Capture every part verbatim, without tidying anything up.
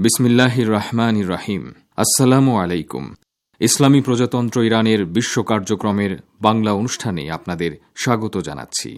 বিসমিল্লাহির রহমানির রহিম। আসসালামু আলাইকুম। ইসলামী প্রজাতন্ত্র ইরানের বিশ্ব কার্যক্রমের বাংলা অনুষ্ঠানে আপনাদের স্বাগত জানাচ্ছি।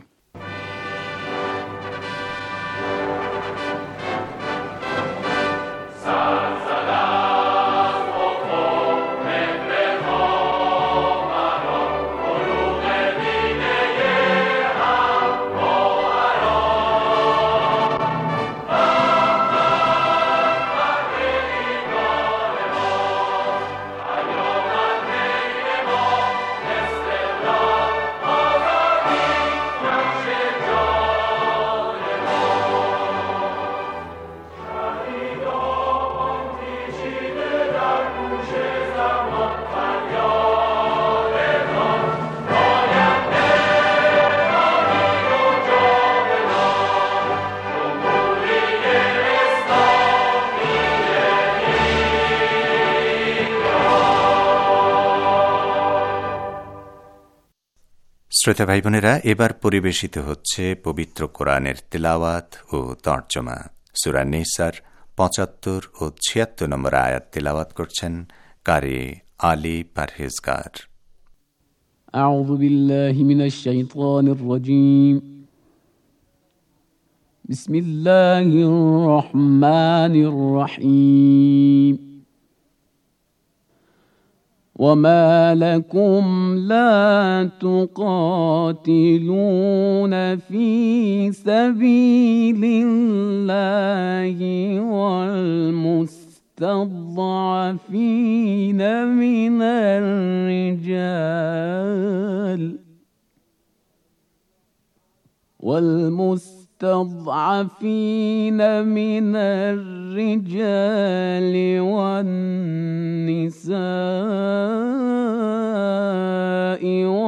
শ্রোতা ভাই বোনেরা, এবার পরিবেশিত হচ্ছে পবিত্র কোরআনের তিলাওয়াত ও তর্জমা। সূরা নিসার পঁচাত্তর ও ছিয়াত্তর নম্বর আয়াত তিলাওয়াত করছেন কারি আলী পারহেজগার। আউযু বিল্লাহি মিনাশ শাইতানির রাজীম। বিসমিল্লাহির রহমানির রহিম। وما لكم لا تقاتلون في سبيل الله والمستضعفين من الرجال والمستضعفين من الرجال والنساء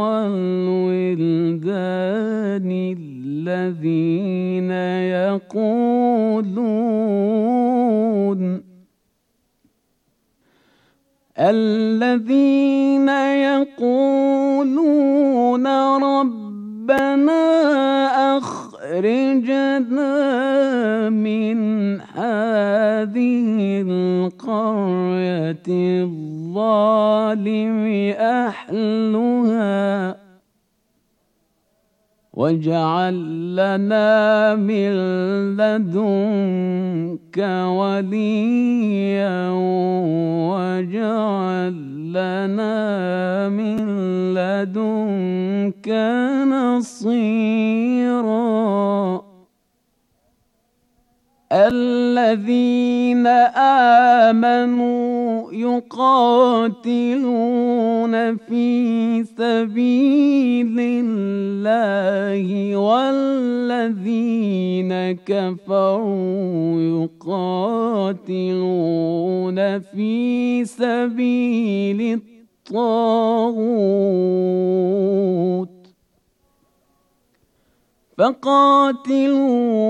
والولدان الذين يقولون الذين يقولون ربنا أخرجنا من هذه القرية الظالم أهلها واجعل لنا من لدنك وليا واجعل لنا من لدنك نصيرا. الذين آمنوا يقاتلون في سبيل الله والذين كفروا يقاتلون في سبيل الطاغوت فقاتلوا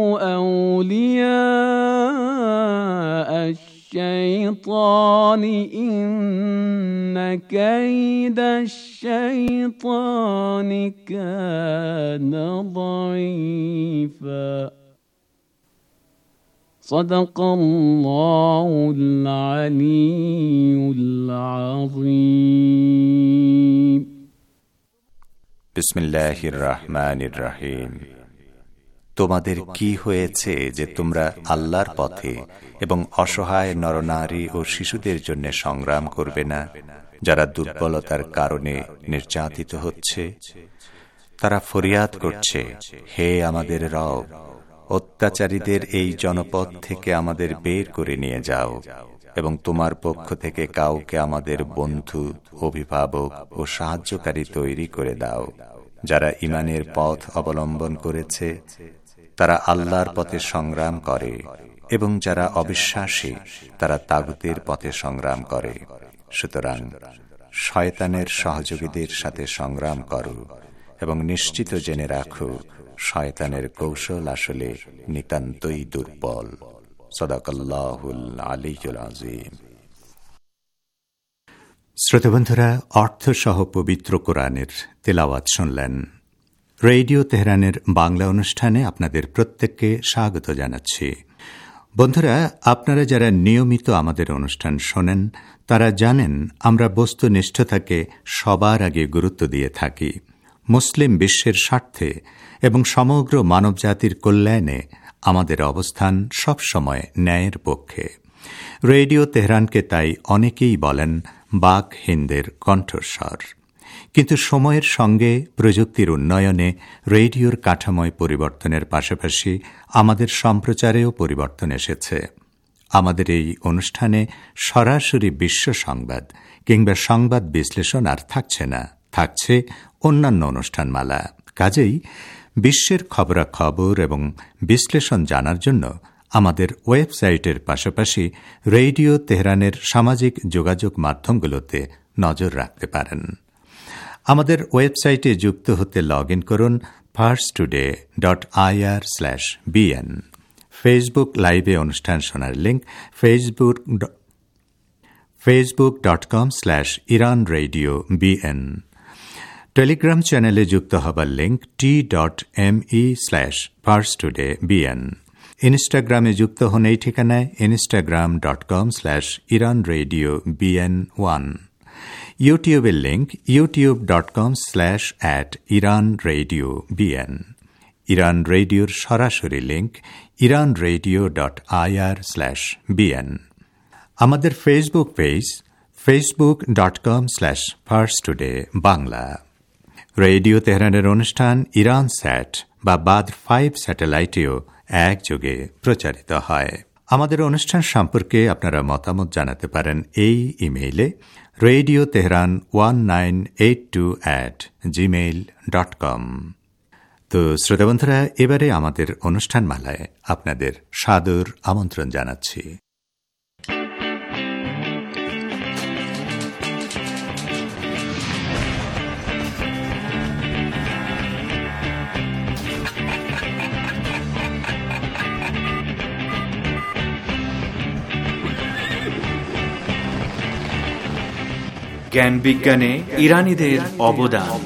أولياء الشيطان إن كيد الشيطان كان ضعيفا. صدق الله العلي العظيم. বিসমিল্লাহির রহমানির রহিম। তোমাদের কি হয়েছে যে তোমরা আল্লাহর পথে এবং অসহায় নরনারী ও শিশুদের জন্য সংগ্রাম করবে না, যারা দুর্বলতার কারণে নির্যাতিত হচ্ছে? তারা ফরিয়াদ করছে, হে আমাদের রব, অত্যাচারীদের এই জনপদ থেকে আমাদের বের করে নিয়ে যাও এবং তোমার পক্ষ থেকে কাউকে আমাদের বন্ধু, অভিভাবক ও সাহায্যকারী তৈরি করে দাও। যারা ঈমানের পথ অবলম্বন করেছে তারা আল্লাহর পথে সংগ্রাম করে, এবং যারা অবিশ্বাসী তারা তাগুতের পথে সংগ্রাম করে। সুতরাং শয়তানের সহযোগীদের সাথে সংগ্রাম করো এবং নিশ্চিত জেনে রাখো, শয়তানের কৌশল আসলে নিতান্তই দুর্বল। সাদাকাল্লাহুল আলিয়্যুল আযীম। শ্রোতাবন্ধুরা, অর্থসহ পবিত্র কোরআনের তেলাওয়াত শুনলেন। রেডিও তেহরানের বাংলা অনুষ্ঠানে আপনাদের প্রত্যেককে স্বাগত জানাচ্ছি। বন্ধুরা, আপনারা যারা নিয়মিত আমাদের অনুষ্ঠান শোনেন তারা জানেন আমরা বস্তুনিষ্ঠতাকে সবার আগে গুরুত্ব দিয়ে থাকি। মুসলিম বিশ্বের স্বার্থে এবং সমগ্র মানবজাতির কল্যাণে আমাদের অবস্থান সবসময় ন্যায়ের পক্ষে। রেডিও তেহরানকে তাই অনেকেই বলেন বাক হিন্দের কণ্ঠস্বর। কিন্তু সময়ের সঙ্গে প্রযুক্তির উন্নয়নে রেডিওর কাঠামোয় পরিবর্তনের পাশাপাশি আমাদের সম্প্রচারেও পরিবর্তন এসেছে। আমাদের এই অনুষ্ঠানে সরাসরি বিশ্ব সংবাদ কিংবা সংবাদ বিশ্লেষণ আর থাকছে না, থাকছে অন্যান্য অনুষ্ঠানমালা। কাজেই বিশ্বের খবরাখবর এবং বিশ্লেষণ জানার জন্য আমাদের ওয়েবসাইটের পাশাপাশি রেডিও তেহরানের সামাজিক যোগাযোগ মাধ্যমগুলোতে নজর রাখতে পারেন। আমাদের ওয়েবসাইটে যুক্ত হতে লগ ইন করুন first today dot IR slash BN. Facebook লাইভে অনুষ্ঠান শোনার link Facebook Facebook dot com slash Iran radio BN. Telegram চ্যানেলে যুক্ত হবার link T dot M E slash first today BN. ইনস্টাগ্রামে যুক্ত হন এই ঠিকানায় Instagram dot com slash Iran radio BN one. ইউটিউবের link YouTube dot com slash at Iran radio BN. Iran রেডিওর সরাসরি link Iran radio dot IR slash BN. আমাদের Facebook page Facebook dot com slash first today Bangla. Radio তেহরানের অনুষ্ঠান Iran স্যাট বা বাদ five স্যাটেলাইটেও একযোগে প্রচারিত হয়। আমাদের অনুষ্ঠান সম্পর্কে আপনারা মতামত জানাতে পারেন এই ইমেইলে radio Tehran one nine eight two at Gmail dot com. তো শ্রোতাবন্ধুরা, এবারে আমাদের অনুষ্ঠানমালায় আপনাদের সাদর আমন্ত্রণ জানাচ্ছি। জ্ঞান বিজ্ঞানে ইরানীদের অবদান।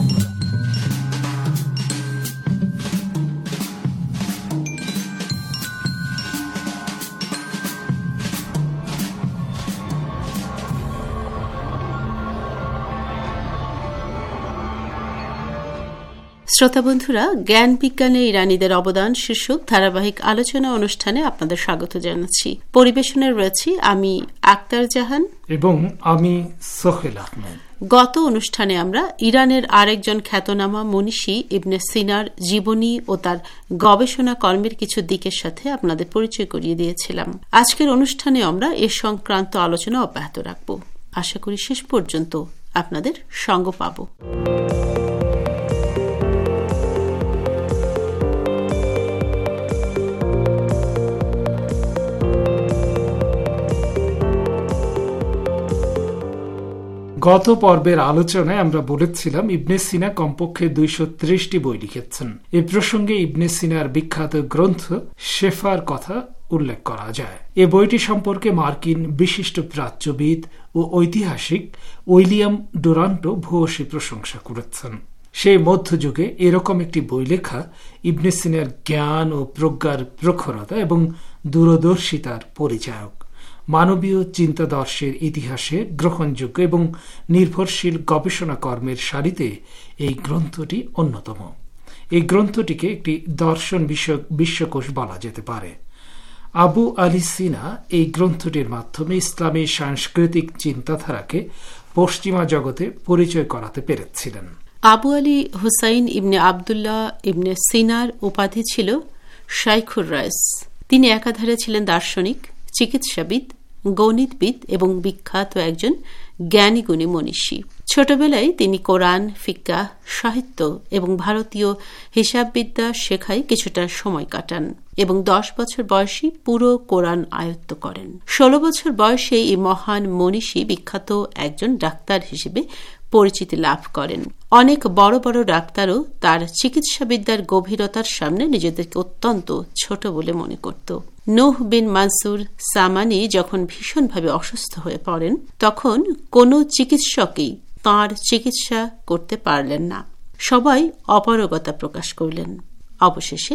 শ্রোতা বন্ধুরা, জ্ঞান বিজ্ঞানে ইরানীদের অবদান শীর্ষক ধারাবাহিক আলোচনা অনুষ্ঠানে আপনাদের স্বাগত জানাচ্ছি। পরিবেশনে রয়েছি আমি আক্তার জাহান এবং আমি সোহেল আহমেদ। গত অনুষ্ঠানে আমরা ইরানের আরেকজন খ্যাতনামা মনীষী ইবনে সিনার জীবনী ও তার গবেষণা কর্মের কিছু দিকের সাথে আপনাদের পরিচয় করিয়ে দিয়েছিলাম। আজকের অনুষ্ঠানে আমরা এ সংক্রান্ত আলোচনা অব্যাহত রাখব। আশা করি শেষ পর্যন্ত আপনাদের সঙ্গ পাব। গত পর্বের আলোচনায় আমরা বলেছিলাম ইবনে সিনা কমপক্ষে দুইশো ত্রিশটি বই লিখেছেন। এ প্রসঙ্গে ইবনে সিনার বিখ্যাত গ্রন্থ শেফার কথা উল্লেখ করা যায়। এ বইটি সম্পর্কে মার্কিন বিশিষ্ট প্রাচ্যবিদ ও ঐতিহাসিক উইলিয়াম ডুরান্টো ভূয়সী প্রশংসা করেছেন। সেই মধ্যযুগে এরকম একটি বই লেখা ইবনে সিনার জ্ঞান ও প্রজ্ঞার প্রখরতা এবং দূরদর্শিতার পরিচায়ক। মানবীয় চিন্তাদর্শের ইতিহাসে গ্রহণযোগ্য এবং নির্ভরশীল গবেষণা কর্মের সারিতে এই গ্রন্থটি অন্যতম। এই গ্রন্থটিকে একটি দর্শন বিষয়ক বিশ্বকোষ বলা যেতে পারে। আবু আলী সিনা এই গ্রন্থটির মাধ্যমে ইসলামী সাংস্কৃতিক চিন্তাধারাকে পশ্চিমা জগতে পরিচয় করাতে পেরেছিলেন। আবু আলী হুসাইন ইবনে আবদুল্লাহ ইবনে সিনার উপাধি ছিল শাইখুর রাইস। তিনি একাধারে ছিলেন দার্শনিক, চিকিৎসাবিদ, গণিতবিদ এবং বিখ্যাত একজন জ্ঞানীগুণী মনীষী। ছোটবেলায় তিনি কোরআন, ফিকহ, সাহিত্য এবং ভারতীয় হিসাববিদ্যা শেখায় কিছুটা সময় কাটান এবং দশ বছর বয়সী পুরো কোরআন আয়ত্ত করেন। ষোলো বছর বয়সে এই মহান মনীষী বিখ্যাত একজন ডাক্তার হিসেবে পরিচিতি লাভ করেন। অনেক বড় বড় ডাক্তারও তার চিকিৎসাবিদ্যার গভীরতার সামনে নিজেদেরকে অত্যন্ত ছোট বলে মনে করত। নূহ বিন মানসুর সামানি যখন ভীষণভাবে অসুস্থ হয়ে পড়েন, তখন কোনো চিকিৎসকই তাঁর চিকিৎসা করতে পারলেন না। সবাই অপারগতা প্রকাশ করলেন। অবশেষে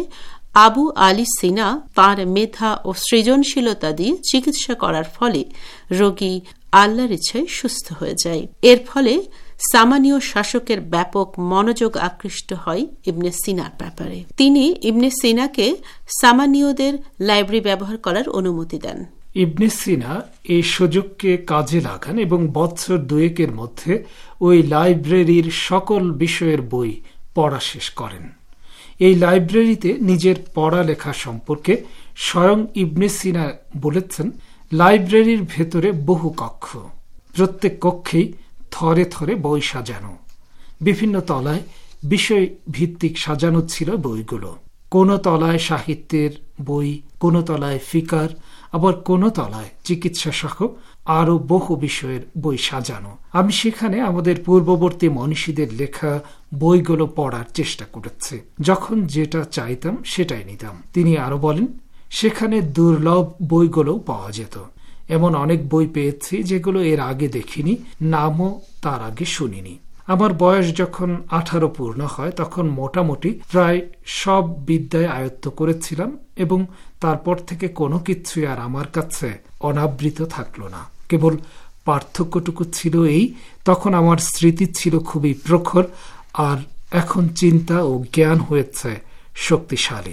আবু আলী সিনা তাঁর মেধা ও সৃজনশীলতা দিয়ে চিকিৎসা করার ফলে রোগী আল্লাহর ইচ্ছায় সুস্থ হয়ে যায়। এর ফলে সামানীয় শাসকের ব্যাপক মনোযোগ আকৃষ্ট হয় ইবনে সিনার ব্যাপারে। তিনি ইবনে সিনাকে সামানীয়দের লাইব্রেরি ব্যবহার করার অনুমতি দেন। ইবনে সিনা এই সুযোগকে কাজে লাগান এবং বছর দুয়েকের মধ্যে ওই লাইব্রেরির সকল বিষয়ের বই পড়া শেষ করেন। এই লাইব্রেরিতে নিজের পড়ালেখা সম্পর্কে স্বয়ং ইবনে সিনা বলেছেন, লাইব্রেরির ভেতরে বহু কক্ষ, প্রত্যেক কক্ষেই থরে থরে বই সাজানো, বিভিন্ন তলায় বিষয় ভিত্তিক সাজানো ছিল বইগুলো। কোনো তলায় সাহিত্যের বই, কোনো তলায় ফিকার, আবার কোনো তলায় চিকিৎসা সহ আরো বহু বিষয়ের বই সাজানো। আমি সেখানে আমাদের পূর্ববর্তী মনীষীদের লেখা বইগুলো পড়ার চেষ্টা করেছি। যখন যেটা চাইতাম সেটাই নিতাম। তিনি আরো বলেন, সেখানে দুর্লভ বইগুলো পাওয়া যেত। এমন অনেক বই পেয়েছি যেগুলো এর আগে দেখিনি, নামও তার আগে শুনিনি। আমার বয়স যখন আঠারো পূর্ণ হয় তখন মোটামুটি প্রায় সব বিদ্যায় আয়ত্ত করেছিলাম এবং তারপর থেকে কোনো কিছুই আর আমার কাছে অনাবৃত থাকলো না। কেবল পার্থক্যটুকু ছিল এই, তখন আমার স্মৃতি ছিল খুবই প্রখর, আর এখন চিন্তা ও জ্ঞান হয়েছে শক্তিশালী।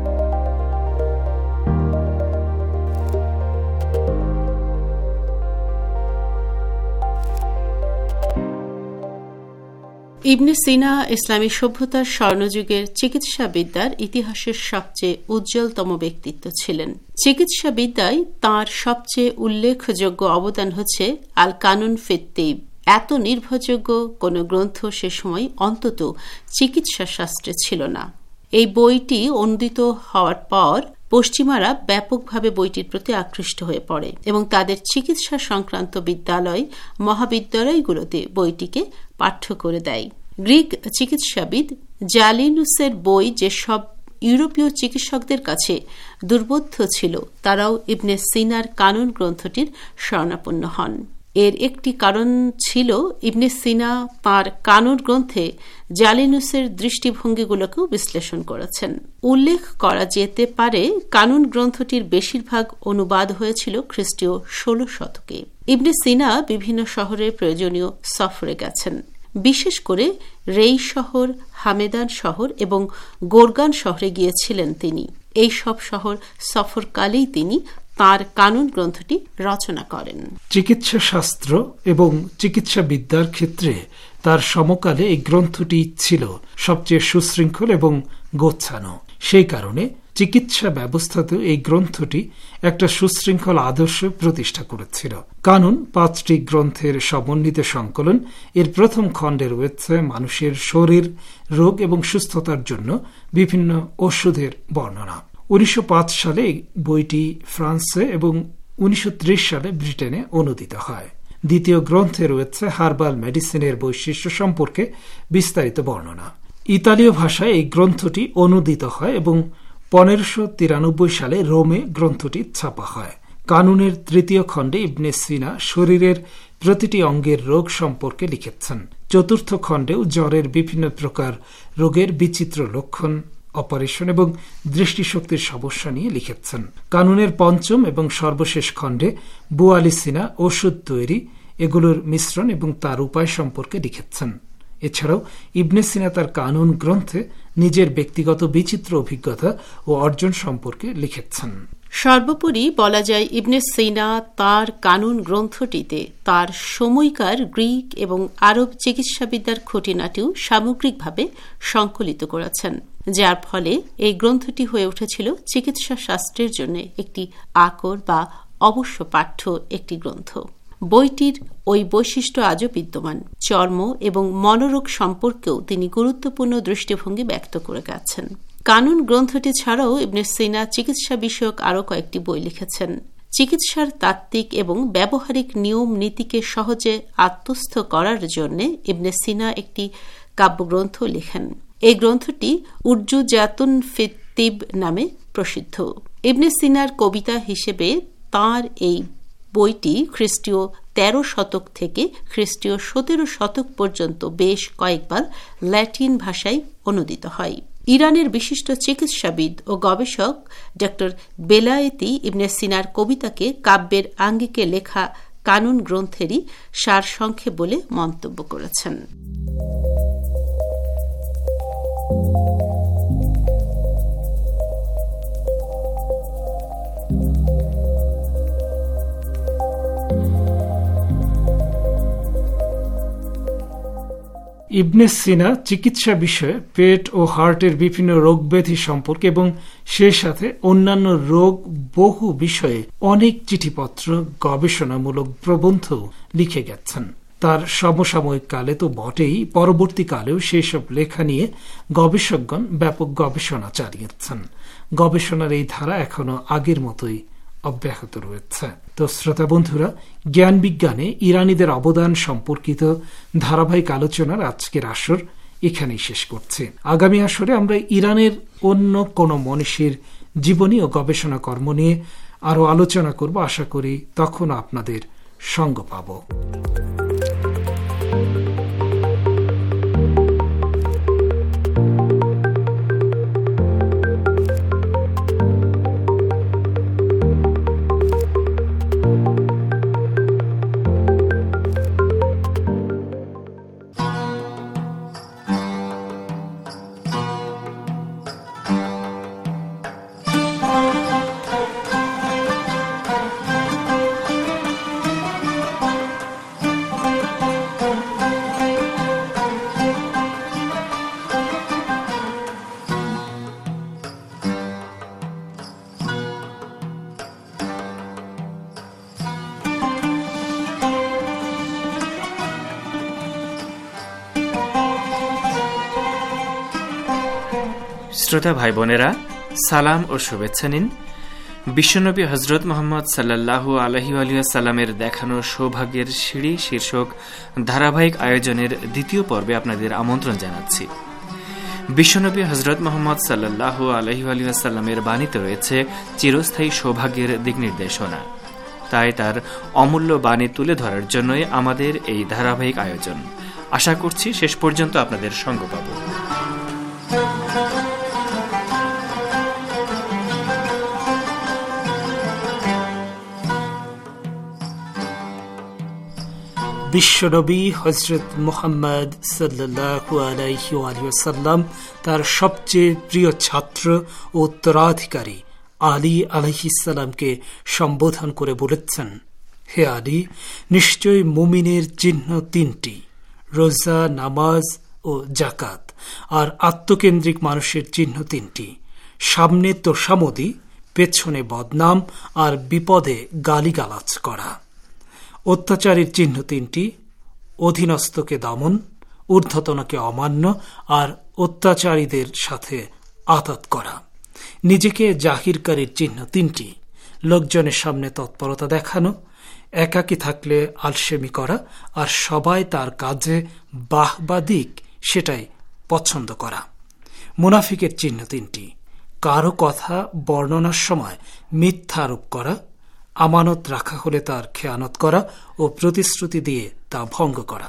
ইবনে সিনা ইসলামী সভ্যতার স্বর্ণযুগের চিকিৎসাবিদ্যার ইতিহাসের সবচেয়ে উজ্জ্বলতম ব্যক্তিত্ব ছিলেন। চিকিৎসাবিদ্যায় তাঁর সবচেয়ে উল্লেখযোগ্য অবদান হচ্ছে আল কানুন ফিত তিব। এত নির্ভরযোগ্য কোন গ্রন্থ সে সময় অন্তত চিকিৎসা শাস্ত্রে ছিল না। এই বইটি অনুদিত হওয়ার পর পশ্চিমারা ব্যাপকভাবে বইটির প্রতি আকৃষ্ট হয়ে পড়ে এবং তাদের চিকিৎসা সংক্রান্ত বিদ্যালয়, মহাবিদ্যালয়গুলোতে বইটিকে পাঠ্য করে দেয়। গ্রিক চিকিৎসাবিদ জালিনুসের বই যেসব ইউরোপীয় চিকিৎসকদের কাছে দুর্বোধ্য ছিল, তারাও ইবনে সিনার কানুন গ্রন্থটির শরণাপন্ন হন। এর একটি কারণ ছিল ইবনে সিনা তাঁর কানুন গ্রন্থে জালিনুসের দৃষ্টিভঙ্গিগুলোকেও বিশ্লেষণ করেছেন। উল্লেখ করা যেতে পারে কানুন গ্রন্থটির বেশিরভাগ অনুবাদ হয়েছিল খ্রিস্টীয় ষোলো শতকে। ইবনে সিনা বিভিন্ন শহরের প্রয়োজনীয় সফরে গেছেন। বিশেষ করে রেই শহর, হামেদান শহর এবং গোরগান শহরে গিয়েছিলেন তিনি। এই সব শহর সফরকালেই তিনি তাঁর কানুন গ্রন্থটি রচনা করেন। চিকিৎসা শাস্ত্র এবং চিকিৎসা বিদ্যার ক্ষেত্রে তার সমকালে এই গ্রন্থটি ছিল সবচেয়ে সুশৃঙ্খল এবং গোছানো। সেই কারণে চিকিৎসা ব্যবস্থাতেও এই গ্রন্থটি একটা সুশৃঙ্খল আদর্শ প্রতিষ্ঠা করেছিল। কানুন পাঁচটি গ্রন্থের সমন্বিত সংকলন। এর প্রথম খণ্ডে রয়েছে মানুষের শরীর, রোগ এবং সুস্থতার জন্য বিভিন্ন ওষুধের বর্ণনা। উনিশশো পাঁচ সালে বইটি ফ্রান্সে এবং উনিশশো ত্রিশ সালে ব্রিটেনে অনুদিত হয়। দ্বিতীয় গ্রন্থে রয়েছে হার্বাল মেডিসিনের বৈশিষ্ট্য সম্পর্কে বিস্তারিত বর্ণনা। ইতালীয় ভাষায় এই গ্রন্থটি অনুদিত হয় এবং পনেরোশো তিরানব্বই সালে রোমে গ্রন্থটি ছাপা হয়। কানুনের তৃতীয় খণ্ডে ইবনে সিনা শরীরের প্রতিটি অঙ্গের রোগ সম্পর্কে লিখেছেন। চতুর্থ খণ্ডেও জ্বরের বিভিন্ন প্রকার রোগের বিচিত্র লক্ষণ, অপারেশন এবং দৃষ্টিশক্তির সমস্যা নিয়ে লিখেছেন। কানুনের পঞ্চম এবং সর্বশেষ খণ্ডে বু আলী সিনা ওষুধ তৈরি, এগুলোর মিশ্রণ এবং তার উপায় সম্পর্কে লিখেছেন। এছাড়াও ইবনে সিনা তার কানুন গ্রন্থে নিজের ব্যক্তিগত বিচিত্র অভিজ্ঞতা ও অর্জন সম্পর্কে লিখেছেন। সর্বোপরি বলা যায় ইবনে সিনা তার কানুন গ্রন্থটিতে তার সময়কার গ্রিক এবং আরব চিকিৎসাবিদ্যার খুঁটিনাটিও সামগ্রিকভাবে সংকলিত করেছেন, যার ফলে এই গ্রন্থটি হয়ে উঠেছিল চিকিৎসা শাস্ত্রের জন্য একটি আকর বা অবশ্য পাঠ্য একটি গ্রন্থ। বইটির ওই বৈশিষ্ট্য আজও বিদ্যমান। চর্ম এবং মনোরোগ সম্পর্কেও তিনি গুরুত্বপূর্ণ দৃষ্টিভঙ্গি ব্যক্ত করে গেছেন। কানুন গ্রন্থটি ছাড়াও ইবনে সিনা চিকিৎসা বিষয়ক আরও কয়েকটি বই লিখেছেন। চিকিৎসার তাত্ত্বিক এবং ব্যবহারিক নিয়ম নীতিকে সহজে আত্মস্থ করার জন্য ইবনে সিনা একটি কাব্যগ্রন্থ লেখেন। এই গ্রন্থটি উর্জুজাতুন ফিত তিব নামে প্রসিদ্ধ। ইবনে সিনার কবিতা হিসেবে তাঁর এই বইটি খ্রিস্টীয় তেরো শতক থেকে খ্রিস্টীয় সতেরো শতক পর্যন্ত বেশ কয়েকবার ল্যাটিন ভাষায় অনুদিত হয়। ইরানের বিশিষ্ট চিকিৎসাবিদ ও গবেষক ড বেলায়েতি ইবনে সিনার কবিতাকে কাব্যের আঙ্গিকে লেখা কানুন গ্রন্থেরই সারসংক্ষেপ বলে মন্তব্য করেছেন। ইবনে সিনা চিকিৎসা বিষয়ে পেট ও হার্টের বিভিন্ন রোগ ব্যাধি সম্পর্কে এবং সেই সাথে অন্যান্য রোগ বহু বিষয়ে অনেক চিঠিপত্র, গবেষণামূলক প্রবন্ধ লিখে গেছেন। তার সমসাময়িক কালে তো বটেই, পরবর্তীকালেও সেসব লেখা নিয়ে গবেষকগণ ব্যাপক গবেষণা চালিয়েছেন। গবেষণার এই ধারা এখনো আগের মতোই অব্যাহত রয়েছে। তো শ্রোতা বন্ধুরা, জ্ঞান বিজ্ঞানে ইরানিদের অবদান সম্পর্কিত ধারাবাহিক আলোচনার আজকের আসর এখানেই শেষ করছে। আগামী আসরে আমরা ইরানের অন্য কোনো মনীষীর জীবনী ও গবেষণা কর্ম নিয়ে আরো আলোচনা করব। আশা করি তখন আপনাদের সঙ্গ পাব। শ্রোতা ভাই বোনেরা, সালাম ও শুভেচ্ছা নিন। বিশ্বনবী হজরত মোহাম্মদ সাল্লাল্লাহু আলাইহি ওয়াসাল্লামের দেখানো সৌভাগ্যের সিঁড়ি শীর্ষক ধারাবাহিক আয়োজনের দ্বিতীয় পর্বে আপনাদের আমন্ত্রণ জানাচ্ছি। বিশ্বনবী হজরত মোহাম্মদ সাল্লাল্লাহু আলাইহি ওয়াসাল্লামের বাণীতে রয়েছে চিরস্থায়ী সৌভাগ্যের দিক নির্দেশনা। তাই তার অমূল্য বাণী তুলে ধরার জন্যই আমাদের এই ধারাবাহিক আয়োজন। আশা করছি শেষ পর্যন্ত আপনাদের সঙ্গ পাব। বিশ্বনবী হযরত মুহাম্মদ সাল্লাল্লাহু আলাইহি ওয়াসাল্লাম তার সবচেয়ে প্রিয় ছাত্র ও উত্তরাধিকারী আলী আলাইহিস সালামকে সম্বোধন করে বলেছেন, হে আলী, নিশ্চয়ই মুমিনের চিহ্ন তিনটি, রোজা, নামাজ ও জাকাত। আর আত্মকেন্দ্রিক মানুষের চিহ্ন তিনটি, সামনে তোষামোদি, পেছনে বদনাম আর বিপদে গালিগালাজ করা। অত্যাচারীর চিহ্ন তিনটি, অধীনস্থকে দমন, ঊর্ধ্বতনকে অমান্য আর অত্যাচারীদের সাথে আতাত করা। নিজেকে জাহিরকারীর চিহ্ন তিনটি, লোকজনের সামনে তৎপরতা দেখানো, একাকী থাকলে আলসেমি করা আর সবাই তার কাজে বাহবা দিক সেটাই পছন্দ করা। মুনাফিকের চিহ্ন তিনটি, কারো কথা বর্ণনার সময় মিথ্যা আরোপ করা, আমানত রাখা হলে তার খেয়ানত করা ও প্রতিশ্রুতি দিয়ে তা ভঙ্গ করা।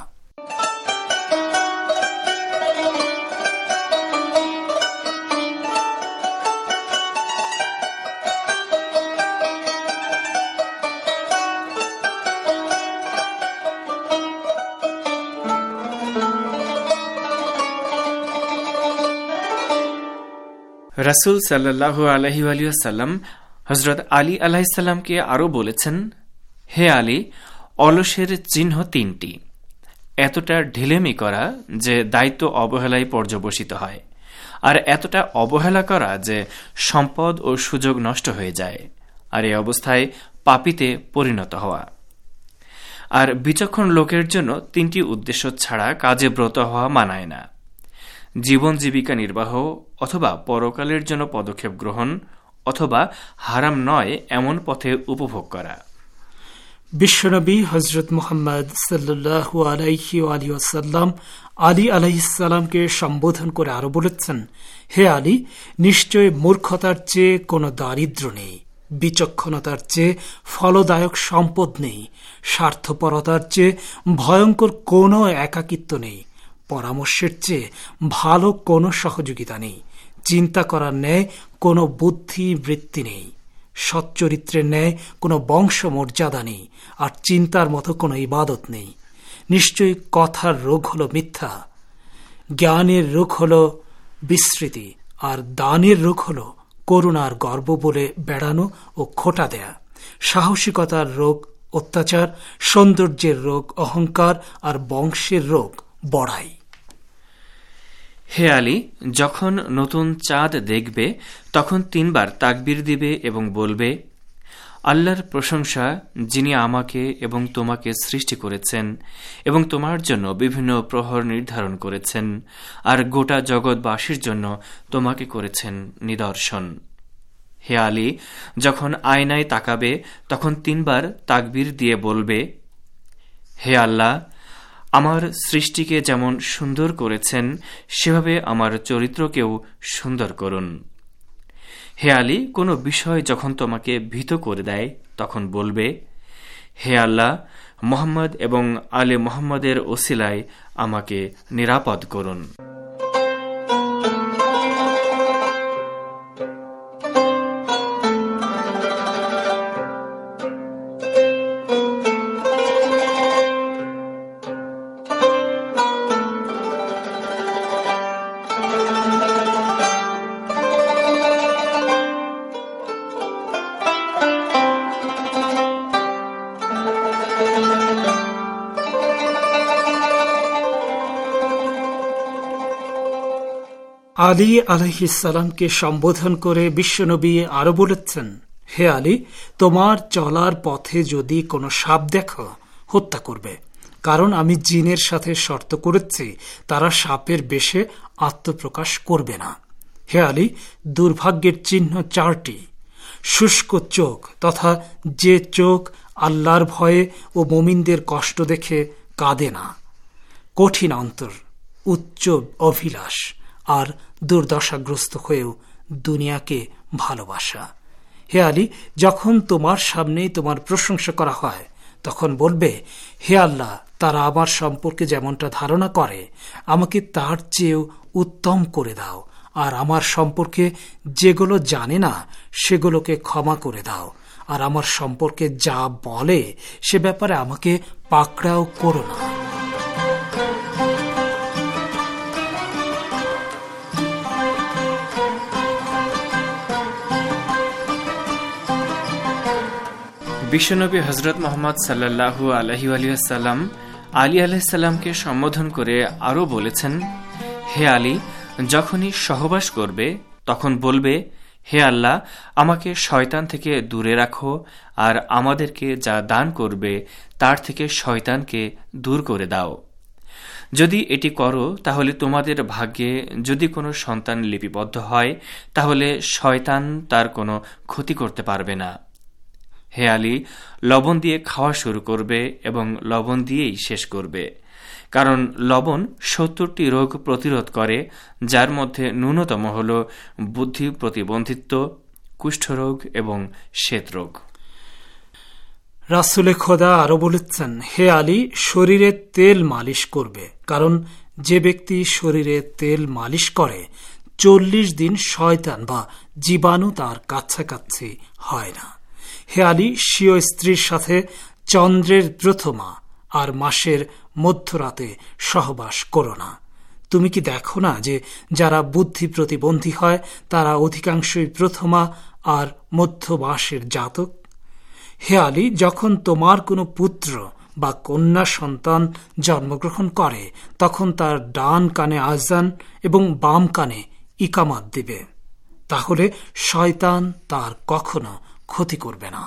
রাসূল সাল্লাল্লাহু আলাইহি ওয়াসাল্লাম হযরত আলী আলাইহিসসালামকে আরও বলেছেন, হে আলী, অলসের চিহ্ন তিনটি, এতটা ঢিলেমি করা যে দায়িত্ব অবহেলায় পর্যবসিত হয়, আর এতটা অবহেলা করা যে সম্পদ ও সুযোগ নষ্ট হয়ে যায়, আর এই অবস্থায় পাপীতে পরিণত হওয়া। আর বিচক্ষণ লোকের জন্য তিনটি উদ্দেশ্য ছাড়া কাজে ব্রত হওয়া মানায় না: জীবন জীবিকা নির্বাহ, অথবা পরকালের জন্য পদক্ষেপ গ্রহণ, অথবা হারাম নয় এমন পথে উপভোগ করা। বিশ্বনবী হযরত মুহাম্মদ সাল্লাল্লাহু আলাইহি ওয়াসাল্লাম আলী আলাইহিস সালামকে সম্বোধন করে আরো বলেছেন, হে আলী, নিশ্চয় মূর্খতার চেয়ে কোনো দারিদ্র্য নেই, বিচক্ষণতার চেয়ে ফলদায়ক সম্পদ নেই, স্বার্থপরতার চেয়ে ভয়ঙ্কর কোনো একাকিত্ব নেই, পরামর্শের চেয়ে ভালো কোনো সহযোগিতা নেই, চিন্তা করার ন্যায় কোনো বুদ্ধি বৃত্তি নেই, সচ্চরিত্রের ন্যায় কোনো বংশ মর্যাদা নেই, আর চিন্তার মতো কোনো ইবাদত নেই। নিশ্চয়ই কথার রোগ হল মিথ্যা, জ্ঞানের রোগ হল বিস্মৃতি, আর দানের রোগ হল করুণার গর্ব বলে বেড়ানো ও খোঁটা দেয়া। সাহসিকতার রোগ অত্যাচার, সৌন্দর্যের রোগ অহংকার, আর বংশের রোগ বড়াই। হে আলী, যখন নতুন চাঁদ দেখবে তখন তিনবার তাকবীর দিবে এবং বলবে, আল্লাহর প্রশংসা যিনি আমাকে এবং তোমাকে সৃষ্টি করেছেন এবং তোমার জন্য বিভিন্ন প্রহর নির্ধারণ করেছেন, আর গোটা জগৎবাসীর জন্য তোমাকে করেছেন নিদর্শন। হে আলী, যখন আয়নায় তাকাবে তখন তিনবার তাকবীর দিয়ে বলবে, হে আল্লাহ, আমার সৃষ্টিকে যেমন সুন্দর করেছেন সেভাবে আমার চরিত্রকেও সুন্দর করুন। হে আলী, কোনো বিষয় যখন তোমাকে ভীত করে দেয় তখন বলবে, হে আল্লাহ, মুহাম্মদ এবং আলে মুহাম্মদের ওসিলায় আমাকে নিরাপদ করুন। আলী আলাইহিসসালামকে সম্বোধন করে বিশ্বনবী আরো বলেছেন, হে আলী, তোমার চলার পথে যদি কোনো সাপ দেখো হত্যা করবে, কারণ আমি জিনের সাথে শর্ত করেছি তারা সাপের বেশে আত্মপ্রকাশ করবে না। হে আলী, দুর্ভাগ্যের চিহ্ন চারটি: শুষ্ক চোখ, তথা যে চোখ আল্লাহর ভয়ে ও মুমিনদের কষ্ট দেখে কাঁদে না; কঠিন অন্তর, উচ্চ অভিলাষ, আর দুর্দশাগ্রস্ত হয়েও দুনিয়াকে ভালোবাসা। হে আলী, যখন তোমার সামনেই তোমার প্রশংসা করা হয় তখন বলবে, হে আল্লাহ, তারা আমার সম্পর্কে যেমনটা ধারণা করে আমাকে তার চেয়েও উত্তম করে দাও, আর আমার সম্পর্কে যেগুলো জানে না সেগুলোকে ক্ষমা করে দাও, আর আমার সম্পর্কে যা বলে সে ব্যাপারে আমাকে পাকড়াও করো না। বিশ্বনবী হজরত মোহাম্মদ সাল্লাল্লাহু আলাইহি ওয়াসাল্লাম আলী আলাইহিসসালামকে সম্বোধন করে আরও বলেছেন, হে আলী, যখনই সহবাস করবে তখন বলবে, হে আল্লাহ, আমাকে শয়তান থেকে দূরে রাখো, আর আমাদেরকে যা দান করবে তার থেকে শয়তানকে দূর করে দাও। যদি এটি করো তাহলে তোমাদের ভাগ্যে যদি কোনো সন্তান লিপিবদ্ধ হয় তাহলে শয়তান তার কোনো ক্ষতি করতে পারবে না। হে আলী, লবণ দিয়ে খাওয়া শুরু করবে এবং লবণ দিয়েই শেষ করবে, কারণ লবণ সত্তরটি রোগ প্রতিরোধ করে, যার মধ্যে ন্যূনতম হল বুদ্ধি প্রতিবন্ধিত্ব, কুষ্ঠরোগ এবং শ্বেতরোগ। রাসূলে খোদা আরো বলেছেন, হে আলী, শরীরে তেল মালিশ করবে, কারণ যে ব্যক্তি শরীরে তেল মালিশ করে চল্লিশ দিন শয়তান বা জীবাণু তার কাছাকাছি হয় না। হে আলী, স্বীয় স্ত্রীর সাথে চন্দ্রের প্রথমা আর মাসের মধ্যরাতে সহবাস করো না। তুমি কি দেখো না যে যারা বুদ্ধি প্রতিবন্ধী হয় তারা অধিকাংশই প্রথমা আর মধ্যমাসের জাতক? হে আলী, যখন তোমার কোনো পুত্র বা কন্যা সন্তান জন্মগ্রহণ করে তখন তার ডান কানে আজান এবং বাম কানে ইকামাত দিবে, তাহলে শয়তান তার কখনো ক্ষতি করবে না।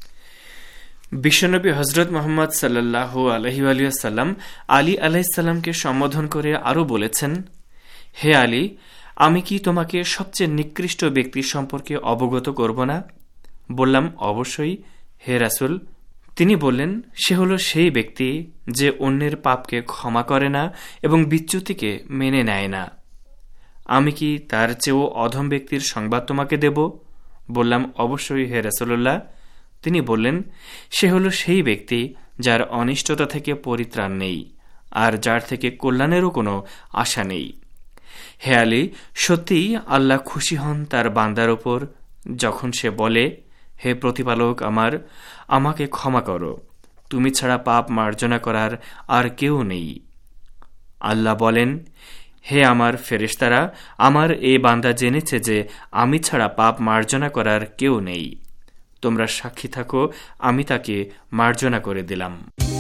বিশ্বনবী হজরত মোহাম্মদ সাল্লাল্লাহু আলাইহি ওয়াসাল্লাম আলী আলাইহিসসালামকে সম্বোধন করে আরও বলেছেন, হে আলী, আমি কি তোমাকে সবচেয়ে নিকৃষ্ট ব্যক্তি সম্পর্কে অবগত করব না? বললাম, অবশ্যই হে রাসূল। তিনি বললেন, সে হল সেই ব্যক্তি যে অন্যের পাপকে ক্ষমা করে না এবং বিচ্যুতিকে মেনে নেয় না। আমি কি তার চেয়েও অধম ব্যক্তির সংবাদ তোমাকে দেব? বললাম, অবশ্যই হে রাসূলুল্লাহ। তিনি বললেন, সে হল সেই ব্যক্তি যার অনিষ্টতা থেকে পরিত্রাণ নেই আর যার থেকে কল্যাণেরও কোনো আশা নেই। হে আলী, সত্যিই আল্লাহ খুশি হন তার বান্দার ওপর যখন সে বলে, হে প্রতিপালক আমার, আমাকে ক্ষমা করো, তুমি ছাড়া পাপ মার্জনা করার আর কেউ নেই। আল্লাহ বলেন, হে আমার ফেরেশতারা, আমার এই বান্দা জেনেছে যে আমি ছাড়া পাপ মার্জনা করার কেউ নেই। তোমরা সাক্ষী থাকো, আমি তাকে মার্জনা করে দিলাম।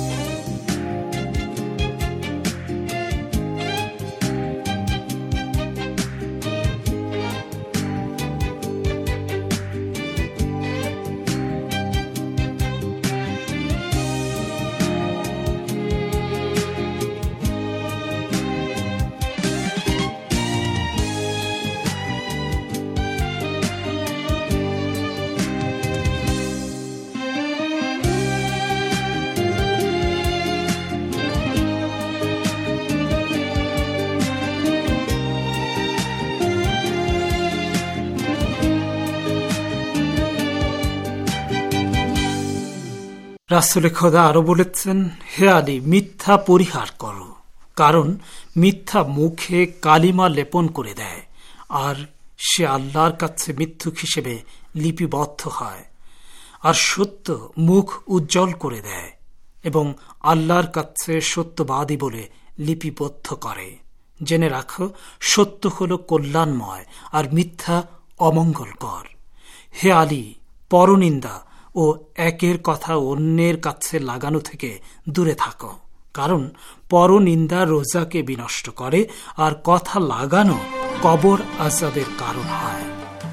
রাসূল খোদা আরো বলেছেন, হে আলী, মিথ্যা পরিহার করো, কারণ মিথ্যা মুখে কালিমা লেপন করে দেয় আর সে আল্লাহর কাছে মিথ্যুক হিসেবে লিপিবদ্ধ হয়, আর সত্য মুখ উজ্জ্বল করে দেয় এবং আল্লাহর কাছে সত্যবাদী বলে লিপিবদ্ধ করে। জেনে রাখো, সত্য হল কল্যাণময় আর মিথ্যা অমঙ্গলকর। হে আলী, পরনিন্দা ও একের কথা অন্যের কাছে লাগানো থেকে দূরে থাকো, কারণ পরনিন্দা রোজাকে বিনষ্ট করে আর কথা লাগানো কবর আযাবের কারণ হয়।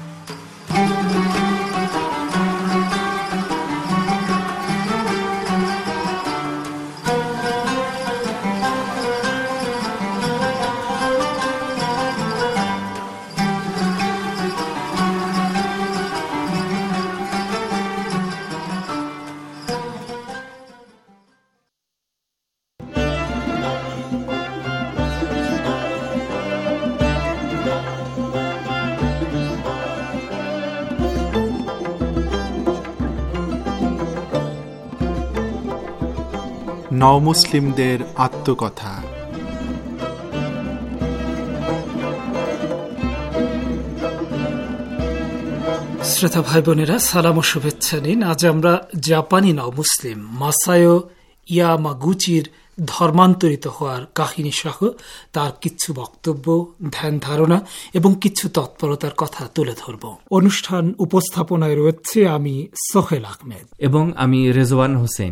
নওমুসলিমদের আত্মকথা। শ্রোতা ভাই বোনেরা, সালাম ও শুভেচ্ছা নিন। আজ আমরা জাপানি নওমুসলিম মাসায়ো ইয়ামাগুচির ধর্মান্তরিত হওয়ার কাহিনী সহ তার কিছু বক্তব্য, ধ্যান ধারণা এবং কিছু তৎপরতার কথা তুলে ধরব। অনুষ্ঠান উপস্থাপনায় রয়েছে আমি সোহেল আহমেদ এবং আমি রেজওয়ান হোসেন।